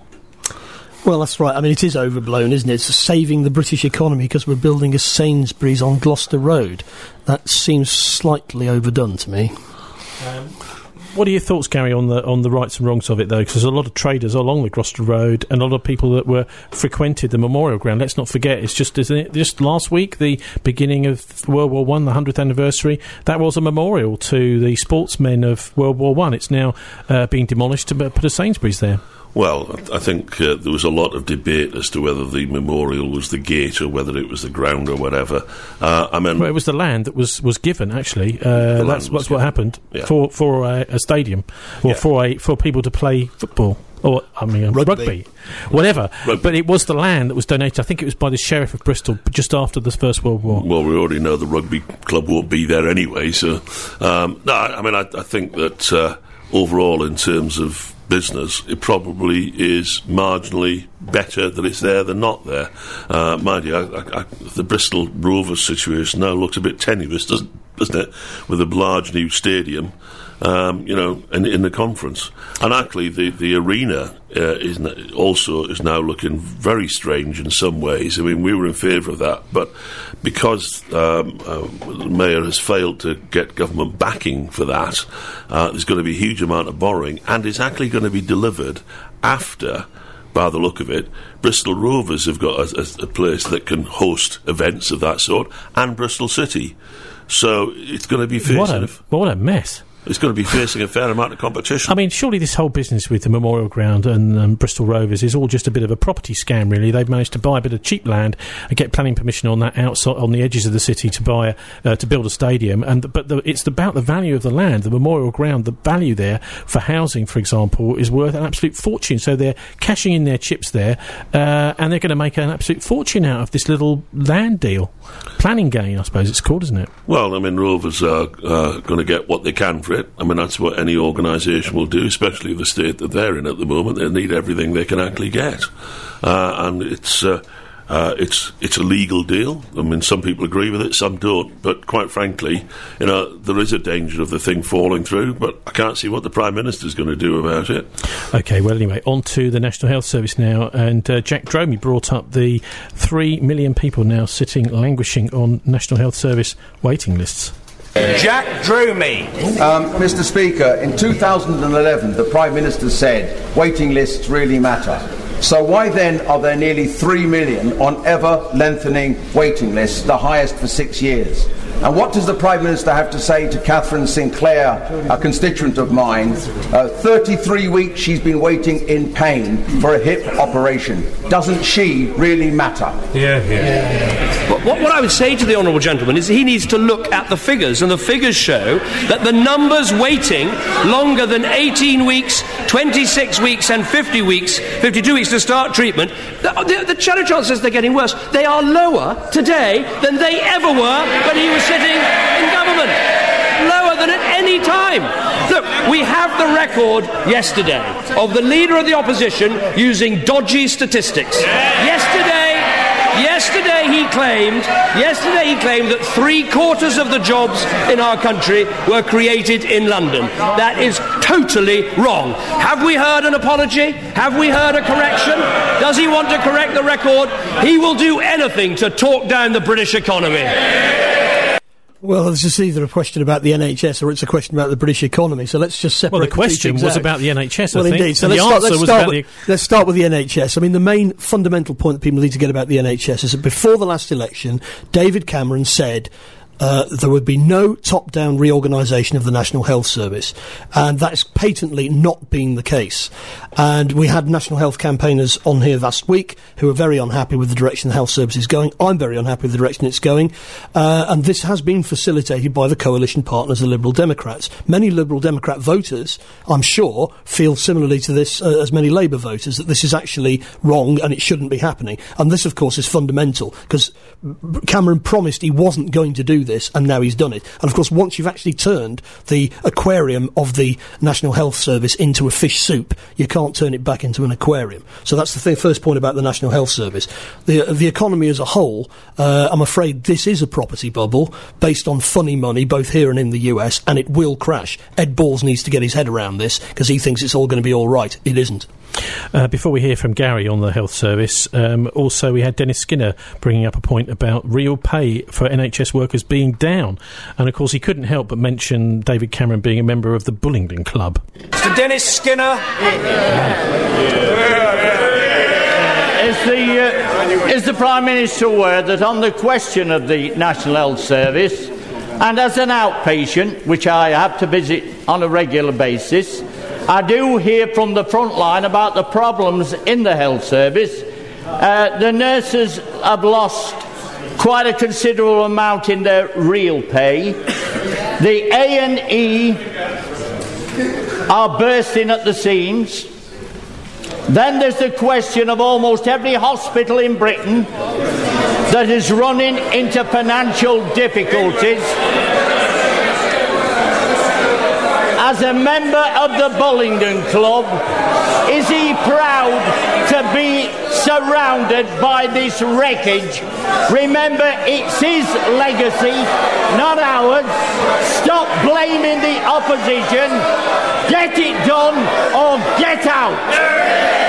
Well, that's right. I mean, it is overblown, isn't it? It's saving the British economy because we're building a Sainsbury's on Gloucester Road. That seems slightly overdone to me. Um, what are your thoughts, Gary, on the on the rights and wrongs of it, though? Because there's a lot of traders along the Gloucester Road and a lot of people that were frequented the memorial ground. Let's not forget, it's just isn't it, just last week, the beginning of World War One, the hundredth anniversary. That was a memorial to the sportsmen of World War One. It's now uh, being demolished to put a Sainsbury's there. Well, I think uh, there was a lot of debate as to whether the memorial was the gate or whether it was the ground or whatever. Uh, I mean, well, it was the land that was, was given. Actually, uh, that's, that's what happened yeah. for for a, a stadium or yeah. for a for people to play football or I mean uh, rugby. rugby, whatever. Rugby. But it was the land that was donated. I think it was by the Sheriff of Bristol just after the First World War. Well, we already know the rugby club won't be there anyway. So, um, no, I mean, I, I think that uh, overall, in terms of business, it probably is marginally better that it's there than not there. Uh, mind you, I, I, I, the Bristol Rovers situation now looks a bit tenuous, doesn't, doesn't it, with a large new stadium, um, you know, in, in the conference. And actually, the, the arena uh, is n- also is now looking very strange in some ways. I mean, we were in favour of that, but because um, uh, the Mayor has failed to get government backing for that, uh, there's going to be a huge amount of borrowing, and it's actually going to be delivered after, by the look of it, Bristol Rovers have got a, a, a place that can host events of that sort, and Bristol City. So it's going to be facing what a, what a mess. It's going to be facing a fair amount of competition. I mean, surely this whole business with the Memorial Ground and um, Bristol Rovers is all just a bit of a property scam, really. They've managed to buy a bit of cheap land and get planning permission on that outside, on the edges of the city to buy, uh, to build a stadium. And but the, it's about the value of the land, the Memorial Ground. The value there for housing, for example, is worth an absolute fortune. So they're cashing in their chips there, uh, and they're going to make an absolute fortune out of this little land deal, planning gain, I suppose it's called, isn't it? Well, I mean, Rovers are uh, going to get what they can for it. I mean, that's what any organisation will do, especially the state that they're in at the moment. They need everything they can actually get. Uh, and it's uh, uh, it's it's a legal deal. I mean, some people agree with it, some don't. But quite frankly, you know, there is a danger of the thing falling through, but I can't see what the Prime Minister's going to do about it. OK, well, anyway, on to the National Health Service now. And uh, Jack Dromey brought up the three million people now sitting, languishing on National Health Service waiting lists. Jack Dromey. Um, Mister Speaker, in two thousand eleven, the Prime Minister said waiting lists really matter. So why then are there nearly three million on ever-lengthening waiting lists, the highest for six years? And what does the Prime Minister have to say to Catherine Sinclair, a constituent of mine? Uh, thirty-three weeks she's been waiting in pain for a hip operation. Doesn't she really matter? Yeah, yeah. What, what I would say to the honourable gentleman is he needs to look at the figures, and the figures show that the numbers waiting longer than eighteen weeks, twenty-six weeks and fifty weeks, fifty-two weeks to start treatment, the, the, the shadow chancellor says they're getting worse. They are lower today than they ever were when he was sitting in government. Lower than at any time. Look, we have the record yesterday of the leader of the opposition using dodgy statistics. Yesterday, yesterday he claimed, yesterday he claimed that three quarters of the jobs in our country were created in London. That is totally wrong. Have we heard an apology? Have we heard a correction? Does he want to correct the record? He will do anything to talk down the British economy. Well, this is either a question about the N H S or it's a question about the British economy. So let's just separate. Well, the question the was out. about the N H S. Well, I think. indeed. So and let's the start, answer let's, was start about with, the... let's start with the N H S. I mean, the main fundamental point that people need to get about the N H S is that before the last election, David Cameron said Uh, there would be no top-down reorganisation of the National Health Service, and that's patently not been the case. And we had National Health campaigners on here last week who are very unhappy with the direction the health service is going. I'm very unhappy with the direction it's going, uh, and this has been facilitated by the coalition partners, the Liberal Democrats. Many Liberal Democrat voters, I'm sure, feel similarly to this uh, as many Labour voters, that this is actually wrong and it shouldn't be happening. And this, of course, is fundamental, because Cameron promised he wasn't going to do this. This, and now he's done it. And of course, once you've actually turned the aquarium of the National Health Service into a fish soup, you can't turn it back into an aquarium. So that's the th- first point about the National Health Service. The, uh, the economy as a whole, uh, I'm afraid this is a property bubble based on funny money, both here and in the U S, and it will crash. Ed Balls needs to get his head around this, because he thinks it's all going to be all right. It isn't. Uh, before we hear from Gary on the health service, um, also we had Dennis Skinner bringing up a point about real pay for N H S workers being down. And of course he couldn't help but mention David Cameron being a member of the Bullingdon Club. Mister Dennis Skinner. Is the, uh, is the Prime Minister aware that on the question of the National Health Service, and as an outpatient, which I have to visit on a regular basis, I do hear from the front line about the problems in the health service. Uh, the nurses have lost quite a considerable amount in their real pay. The A and E are bursting at the seams. Then there's the question of almost every hospital in Britain that is running into financial difficulties. As a member of the Bullingdon Club, is he proud to be surrounded by this wreckage? Remember, it's his legacy, not ours. Stop blaming the opposition. Get it done or get out.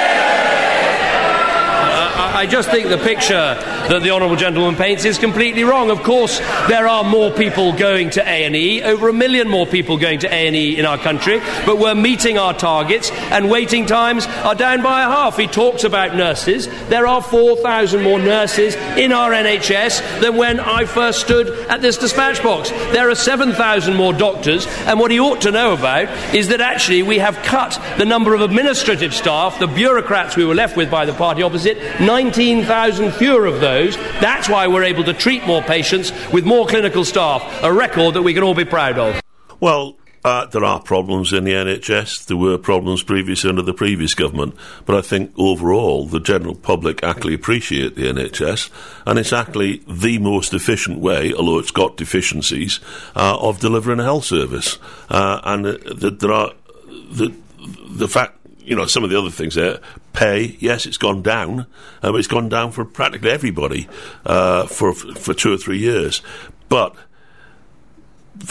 I just think the picture that the honourable gentleman paints is completely wrong. Of course, there are more people going to A and E, over a million more people going to A and E in our country, but we're meeting our targets and waiting times are down by a half. He talks about nurses. There are four thousand more nurses in our N H S than when I first stood at this dispatch box. There are seven thousand more doctors, and what he ought to know about is that actually we have cut the number of administrative staff, the bureaucrats we were left with by the party opposite, nineteen thousand fewer of those. That's why we're able to treat more patients with more clinical staff, a record that we can all be proud of. Well, uh, there are problems in the N H S. There were problems previously under the previous government, but I think overall the general public actually appreciate the N H S, and it's actually the most efficient way, although it's got deficiencies, uh, of delivering a health service. Uh, and uh, the, there are the the fact. You know, some of the other things there, pay, yes, it's gone down, uh, but it's gone down for practically everybody uh, for for two or three years. But there are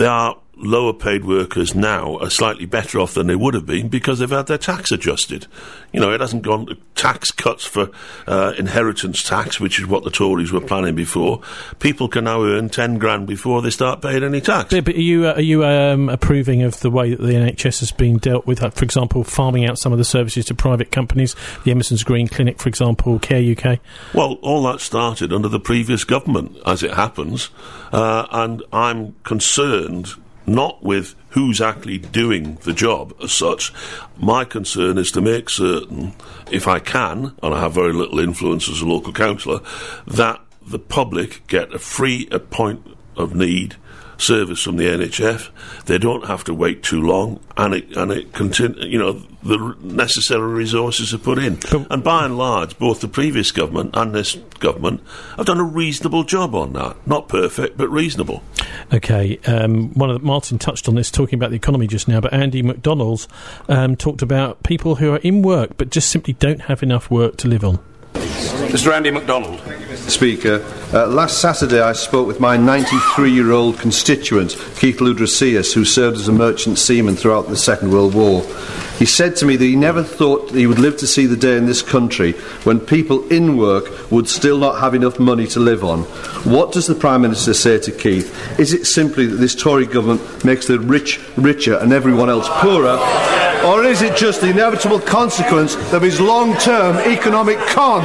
lower paid workers now are slightly better off than they would have been because they've had their tax adjusted. You know, it hasn't gone to tax cuts for uh, inheritance tax, which is what the Tories were planning before. People can now earn ten grand before they start paying any tax. But, but are you, uh, are you um, approving of the way that the N H S has been dealt with, like, for example, farming out some of the services to private companies, the Emerson's Green Clinic, for example, Care U K? Well, all that started under the previous government, as it happens, uh, and I'm concerned not with who's actually doing the job as such. My concern is to make certain, if I can, and I have very little influence as a local councillor, that the public get a free, at point of need, service from the N H S. They don't have to wait too long, and it and it continue. You know, the r- necessary resources are put in. But and by and large, both the previous government and this government have done a reasonable job on that. Not perfect, but reasonable. Okay, um, one of the, Martin touched on this, talking about the economy just now, but Andy McDonald's um, talked about people who are in work but just simply don't have enough work to live on. Mister Andy McDonald. Speaker, uh, last Saturday I spoke with my ninety-three-year-old constituent, Keith Ludrasius, who served as a merchant seaman throughout the Second World War. He said to me that he never thought that he would live to see the day in this country when people in work would still not have enough money to live on. What does the Prime Minister say to Keith? Is it simply that this Tory government makes the rich richer and everyone else poorer? Or is it just the inevitable consequence of his long-term economic con?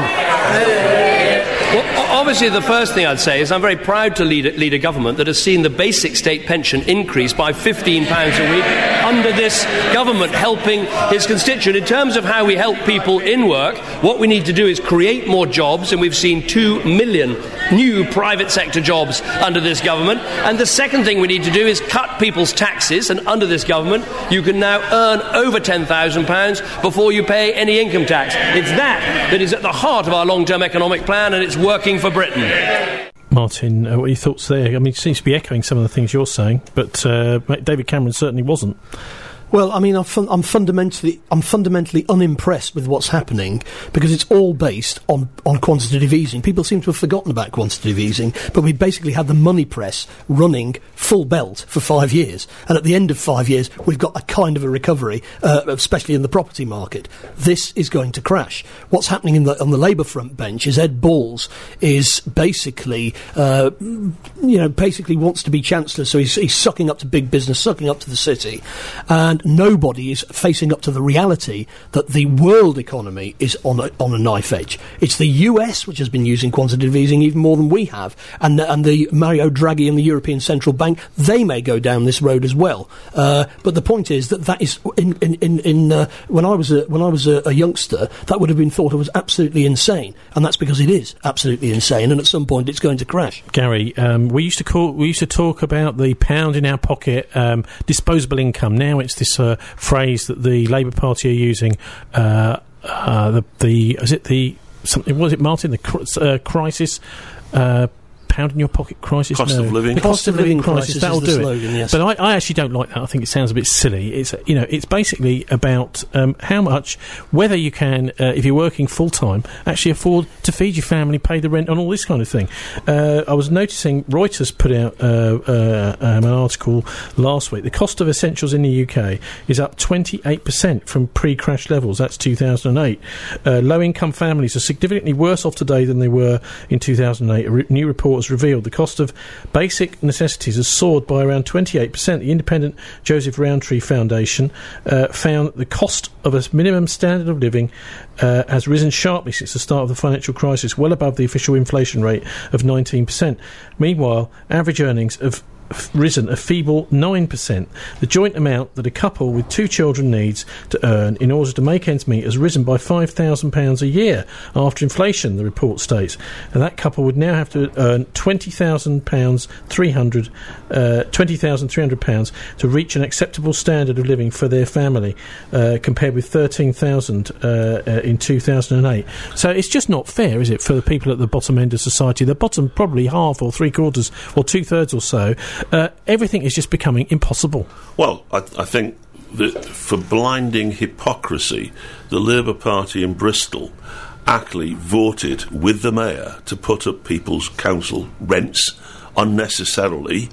Well, obviously, the first thing I'd say is I'm very proud to lead a, lead a government that has seen the basic state pension increase by fifteen pounds a week under this government, helping his constituent. In terms of how we help people in work, what we need to do is create more jobs, and we've seen two million new private sector jobs under this government. And the second thing we need to do is cut people's taxes, and under this government you can now earn over ten thousand pounds before you pay any income tax. It's that that is at the heart of our long-term economic plan, and it's working for Britain. Martin, uh, what are your thoughts there? I mean, it seems to be echoing some of the things you're saying, but uh, David Cameron certainly wasn't. Well, I mean, I'm, fun- I'm fundamentally, I'm fundamentally unimpressed with what's happening because it's all based on, on quantitative easing. People seem to have forgotten about quantitative easing, but we basically had the money press running full belt for five years, and at the end of five years, we've got a kind of a recovery, uh, especially in the property market. This is going to crash. What's happening in the, on the Labour front bench is Ed Balls is basically, uh, you know, basically wants to be Chancellor, so he's, he's sucking up to big business, sucking up to the city, and nobody is facing up to the reality that the world economy is on a, on a knife edge. It's the U S which has been using quantitative easing even more than we have, and and the Mario Draghi and the European Central Bank, they may go down this road as well. Uh, but the point is that that is in in in, in uh, when I was a, when I was a, a youngster, that would have been thought of as absolutely insane, and that's because it is absolutely insane, and at some point it's going to crash. Gary, um, we used to call we used to talk about the pound in our pocket, um, disposable income. Now it's this uh, phrase that the Labour Party are using. Uh, uh, the the is it the something? Was it Martin? The cr- uh, crisis. Uh, Pound in your pocket crisis. Cost no. of living. The cost, cost of living, living crisis. crisis that'll is the do slogan, it. Yes. But I, I actually don't like that. I think it sounds a bit silly. It's you know, it's basically about um, how much, whether you can, uh, if you're working full time, actually afford to feed your family, pay the rent, and all this kind of thing. Uh, I was noticing Reuters put out uh, uh, um, an article last week. The cost of essentials in the U K is up twenty-eight percent from pre-crash levels. That's two thousand eight. Uh, low-income families are significantly worse off today than they were in two thousand eight. A re- new report has revealed the cost of basic necessities has soared by around twenty-eight percent. The independent Joseph Rowntree Foundation uh, found the cost of a minimum standard of living uh, has risen sharply since the start of the financial crisis, well above the official inflation rate of nineteen percent. Meanwhile, average earnings have risen a feeble nine percent. The joint amount that a couple with two children needs to earn in order to make ends meet has risen by five thousand pounds a year after inflation, the report states. And that couple would now have to earn twenty thousand pounds three hundred uh, twenty thousand three hundred pounds to reach an acceptable standard of living for their family, uh, compared with thirteen thousand uh, uh, in two thousand eight. So it's just not fair, is it, for the people at the bottom end of society? The bottom, probably half or three quarters or two thirds or so. Uh, everything is just becoming impossible. Well, I, I think that for blinding hypocrisy, the Labour Party in Bristol actually voted with the mayor to put up people's council rents unnecessarily,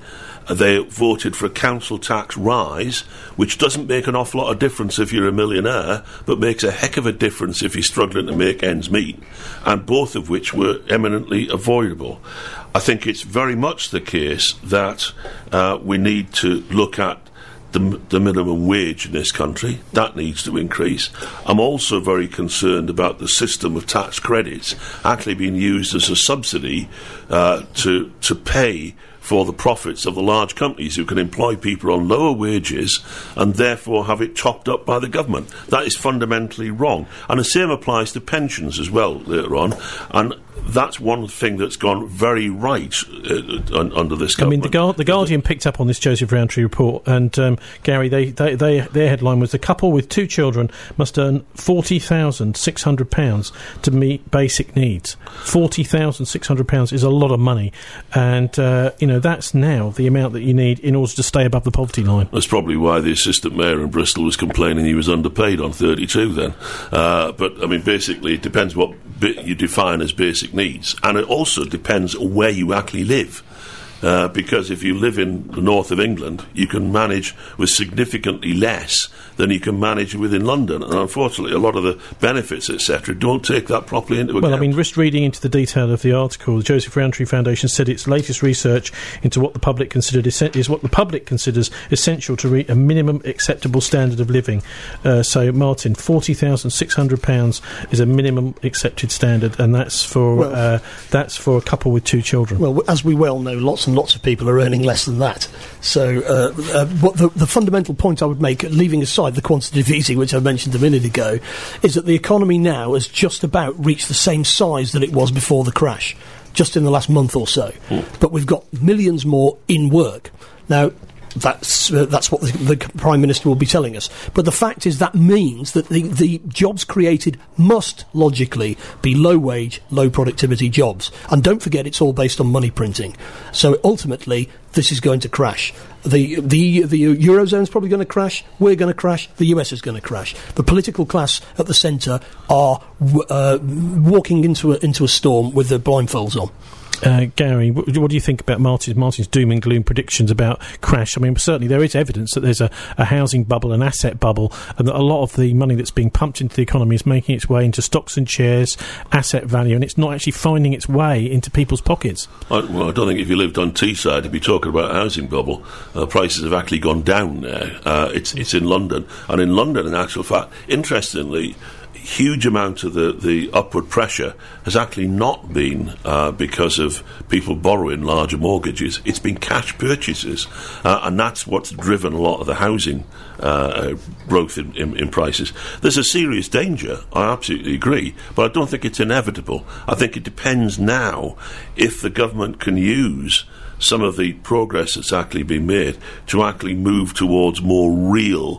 they voted for a council tax rise, which doesn't make an awful lot of difference if you're a millionaire, but makes a heck of a difference if you're struggling to make ends meet, and both of which were eminently avoidable. I think it's very much the case that uh, we need to look at The, the minimum wage in this country. That needs to increase. I'm also very concerned about the system of tax credits actually being used as a subsidy uh, to to pay for the profits of the large companies who can employ people on lower wages and therefore have it topped up by the government. That is fundamentally wrong. And the same applies to pensions as well later on. And that's one thing that's gone very right uh, un- under this government. I mean, the, Guard- the Guardian picked up on this Joseph Rowntree report, and um, Gary, they, they, they, their headline was: the couple with two children must earn forty thousand six hundred pounds to meet basic needs. forty thousand six hundred pounds is a lot of money, and uh, you know that's now the amount that you need in order to stay above the poverty line. That's probably why the assistant mayor in Bristol was complaining he was underpaid on thirty-two then. Uh, but, I mean, basically it depends what bit you define as basic needs, and it also depends where you actually live. Uh, because if you live in the north of England, you can manage with significantly less than you can manage within London. And unfortunately, a lot of the benefits, et cetera, don't take that properly into account. Well, I mean, just reading into the detail of the article, the Joseph Rowntree Foundation said its latest research into what the public considered es- is what the public considers essential to reach a minimum acceptable standard of living. Uh, so, Martin, forty thousand six hundred pounds is a minimum accepted standard, and that's for well, uh, that's for a couple with two children. Well, as we well know, lots and lots of people are earning less than that. So, uh, uh, what the, the fundamental point I would make, leaving aside the quantitative easing, which I mentioned a minute ago, is that the economy now has just about reached the same size that it was before the crash, just in the last month or so. Mm. But we've got millions more in work. Now, That's uh, that's what the, the Prime Minister will be telling us. But the fact is that means that the, the jobs created must logically be low-wage, low-productivity jobs. And don't forget, it's all based on money printing. So ultimately, this is going to crash. The the the Eurozone's probably going to crash. We're going to crash. The U S is going to crash. The political class at the centre are uh, walking into a, into a storm with their blindfolds on. Uh, Gary, what, what do you think about Martin's, Martin's doom and gloom predictions about crash? I mean, certainly there is evidence that there's a, a housing bubble, an asset bubble, and that a lot of the money that's being pumped into the economy is making its way into stocks and shares, asset value, and it's not actually finding its way into people's pockets. I, well, I don't think if you lived on Teesside, you'd be talking about a housing bubble. Uh, prices have actually gone down there. Uh, it's, it's in London. And in London, in actual fact, interestingly, huge amount of the, the upward pressure has actually not been uh, because of people borrowing larger mortgages. It's been cash purchases, uh, and that's what's driven a lot of the housing uh, growth in, in, in prices. There's a serious danger, I absolutely agree, but I don't think it's inevitable. I think it depends now if the government can use some of the progress that's actually been made to actually move towards more real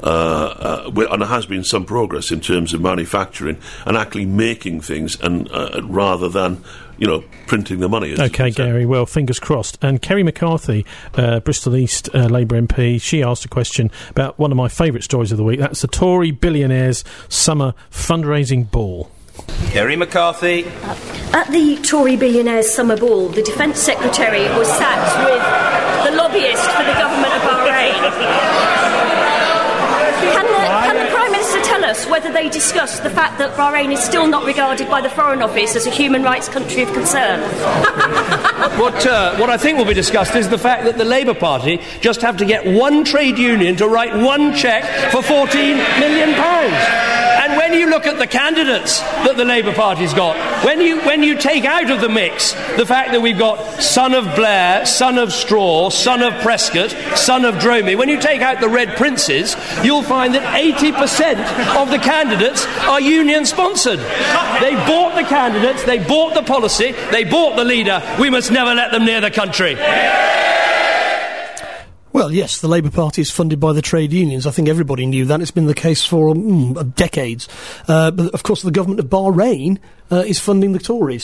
Uh, uh, and there has been some progress in terms of manufacturing and actually making things, and uh, rather than, you know, printing the money. OK, Gary, well, fingers crossed. And Kerry McCarthy, uh, Bristol East uh, Labour M P, she asked a question about one of my favourite stories of the week. That's the Tory billionaires' summer fundraising ball. Kerry McCarthy. Uh, at the Tory billionaires' summer ball, the Defence Secretary was sat with the lobbyist for the government of Bahrain. Can the, can the Prime Minister tell us whether they discussed the fact that Bahrain is still not regarded by the Foreign Office as a human rights country of concern? What, uh, what I think will be discussed is the fact that the Labour Party just have to get one trade union to write one cheque for fourteen million pounds. And when you look at the candidates that the Labour Party's got, when you, when you take out of the mix the fact that we've got son of Blair, son of Straw, son of Prescott, son of Dromey, when you take out the Red Princes, you'll find that eighty percent of the candidates are union-sponsored. They bought the candidates, they bought the policy, they bought the leader. We must never let them near the country. Well, yes, the Labour Party is funded by the trade unions. I think everybody knew that. It's been the case for mm, decades. Uh, but, of course, the government of Bahrain uh, is funding the Tories.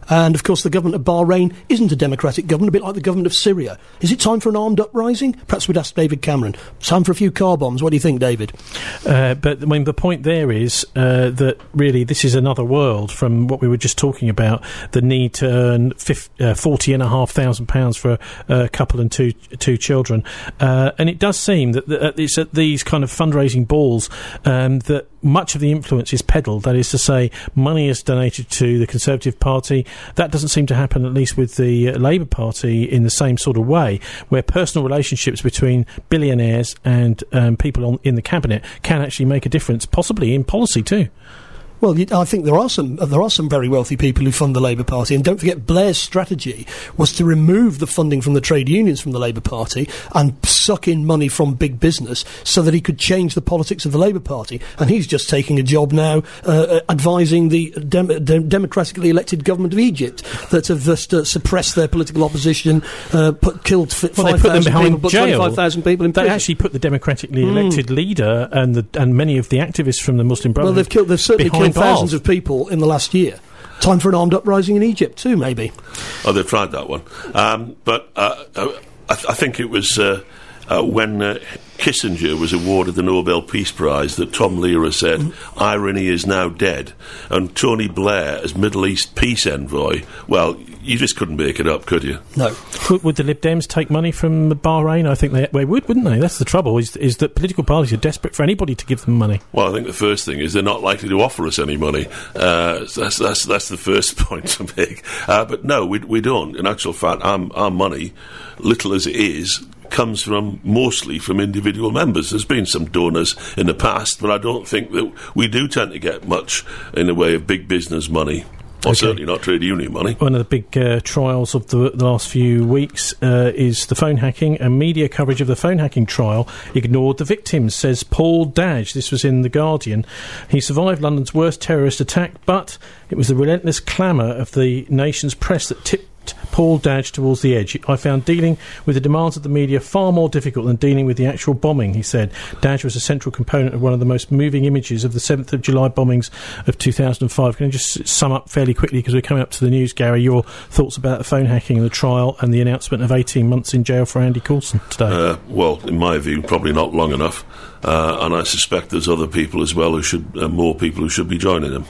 And, of course, the government of Bahrain isn't a democratic government, a bit like the government of Syria. Is it time for an armed uprising? Perhaps we'd ask David Cameron. Time for a few car bombs. What do you think, David? Uh, but, I mean, the point there is uh, that, really, this is another world from what we were just talking about, the need to earn fifty, uh, forty and a half thousand pounds for a, a couple and two two children. Uh, and it does seem that, that it's at these kind of fundraising balls um, that much of the influence is peddled. That is to say, money is donated to the Conservative Party. That doesn't seem to happen, at least with the uh, Labour Party, in the same sort of way, where personal relationships between billionaires and um, people on, in the cabinet can actually make a difference, possibly in policy too. Well, I think there are some there are some very wealthy people who fund the Labour Party, and don't forget Blair's strategy was to remove the funding from the trade unions from the Labour Party and suck in money from big business so that he could change the politics of the Labour Party. And he's just taking a job now uh, advising the dem- dem- democratically elected government of Egypt that have just uh, suppressed their political opposition, uh, put, killed f- well, five thousand people, put jail. twenty-five thousand people in They prison. actually put the democratically elected mm. leader and the, and many of the activists from the Muslim Brotherhood. Well, they've killed. They've certainly killed thousands bars. of people in the last year. Time for an armed uprising in Egypt too, maybe. Oh, they've tried that one. Um, but uh, I, th- I think it was uh, uh, when uh, Kissinger was awarded the Nobel Peace Prize that Tom Lehrer said, mm. irony is now dead. And Tony Blair as Middle East peace envoy, well, you just couldn't make it up, could you? No. Would, would the Lib Dems take money from Bahrain? I think they, they would, wouldn't they? That's the trouble, is, is that political parties are desperate for anybody to give them money. Well, I think the first thing is they're not likely to offer us any money. Uh, so that's, that's, that's the first point to make. Uh, but no, we, we don't. In actual fact, our, our money, little as it is, comes from mostly from individual members. There's been some donors in the past, but I don't think that we do tend to get much in the way of big business money. Or okay. Certainly not trade union money. One of the big uh, trials of the, the last few weeks uh, is the phone hacking, and media coverage of the phone hacking trial ignored the victims, says Paul Dadge. This was in The Guardian. He survived London's worst terrorist attack, but it was the relentless clamour of the nation's press that tipped Paul Dadge towards the edge. I found dealing with the demands of the media far more difficult than dealing with the actual bombing, he said. Dadge was a central component of one of the most moving images of the seventh of July bombings of two thousand five. Can I just sum up fairly quickly, because we're coming up to the news, Gary, your thoughts about the phone hacking and the trial and the announcement of eighteen months in jail for Andy Coulson today? Uh, well, in my view, probably not long enough. Uh, and I suspect there's other people as well who should, uh, more people who should be joining him.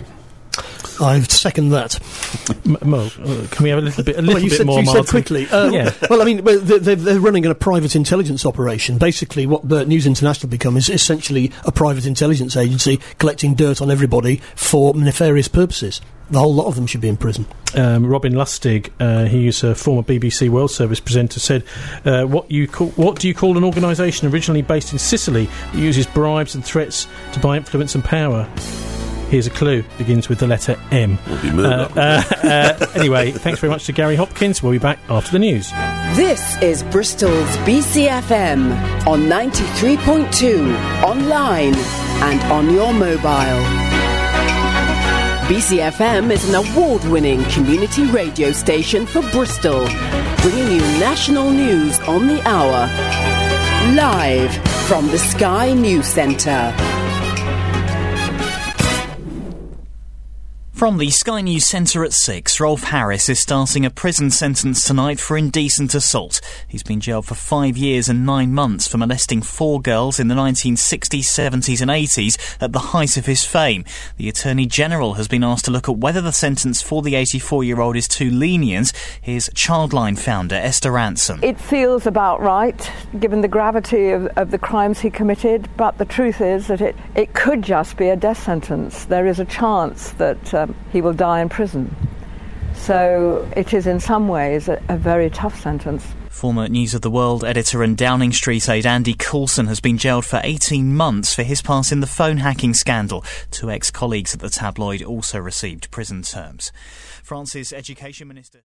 I second that. M- Mo, uh, can we have a little bit, a little well, you bit said, more? You Martin? said quickly. Uh, yeah. Well, I mean, they're, they're running a private intelligence operation. Basically, what the News International become is essentially a private intelligence agency collecting dirt on everybody for nefarious purposes. The whole lot of them should be in prison. Um, Robin Lustig, uh, he's a former B B C World Service presenter, said, uh, "What you call, what do you call an organisation originally based in Sicily that uses bribes and threats to buy influence and power?" Here's a clue. Begins with the letter M. We'll be uh, uh, uh, anyway, thanks very much to Gary Hopkins. We'll be back after the news. This is Bristol's B C F M on ninety-three point two, online and on your mobile. B C F M is an award-winning community radio station for Bristol, bringing you national news on the hour. Live from the Sky News Centre. From the Sky News Centre at six, Rolf Harris is starting a prison sentence tonight for indecent assault. He's been jailed for five years and nine months for molesting four girls in the nineteen sixties, seventies and eighties at the height of his fame. The Attorney General has been asked to look at whether the sentence for the eighty-four-year-old is too lenient. Here's Childline founder Esther Ransom. It feels about right, given the gravity of, of the crimes he committed, but the truth is that it, it could just be a death sentence. There is a chance that uh, he will die in prison. So it is in some ways a, a very tough sentence. Former News of the World editor and Downing Street aide Andy Coulson has been jailed for eighteen months for his part in the phone hacking scandal. Two ex-colleagues at the tabloid also received prison terms. France's education minister...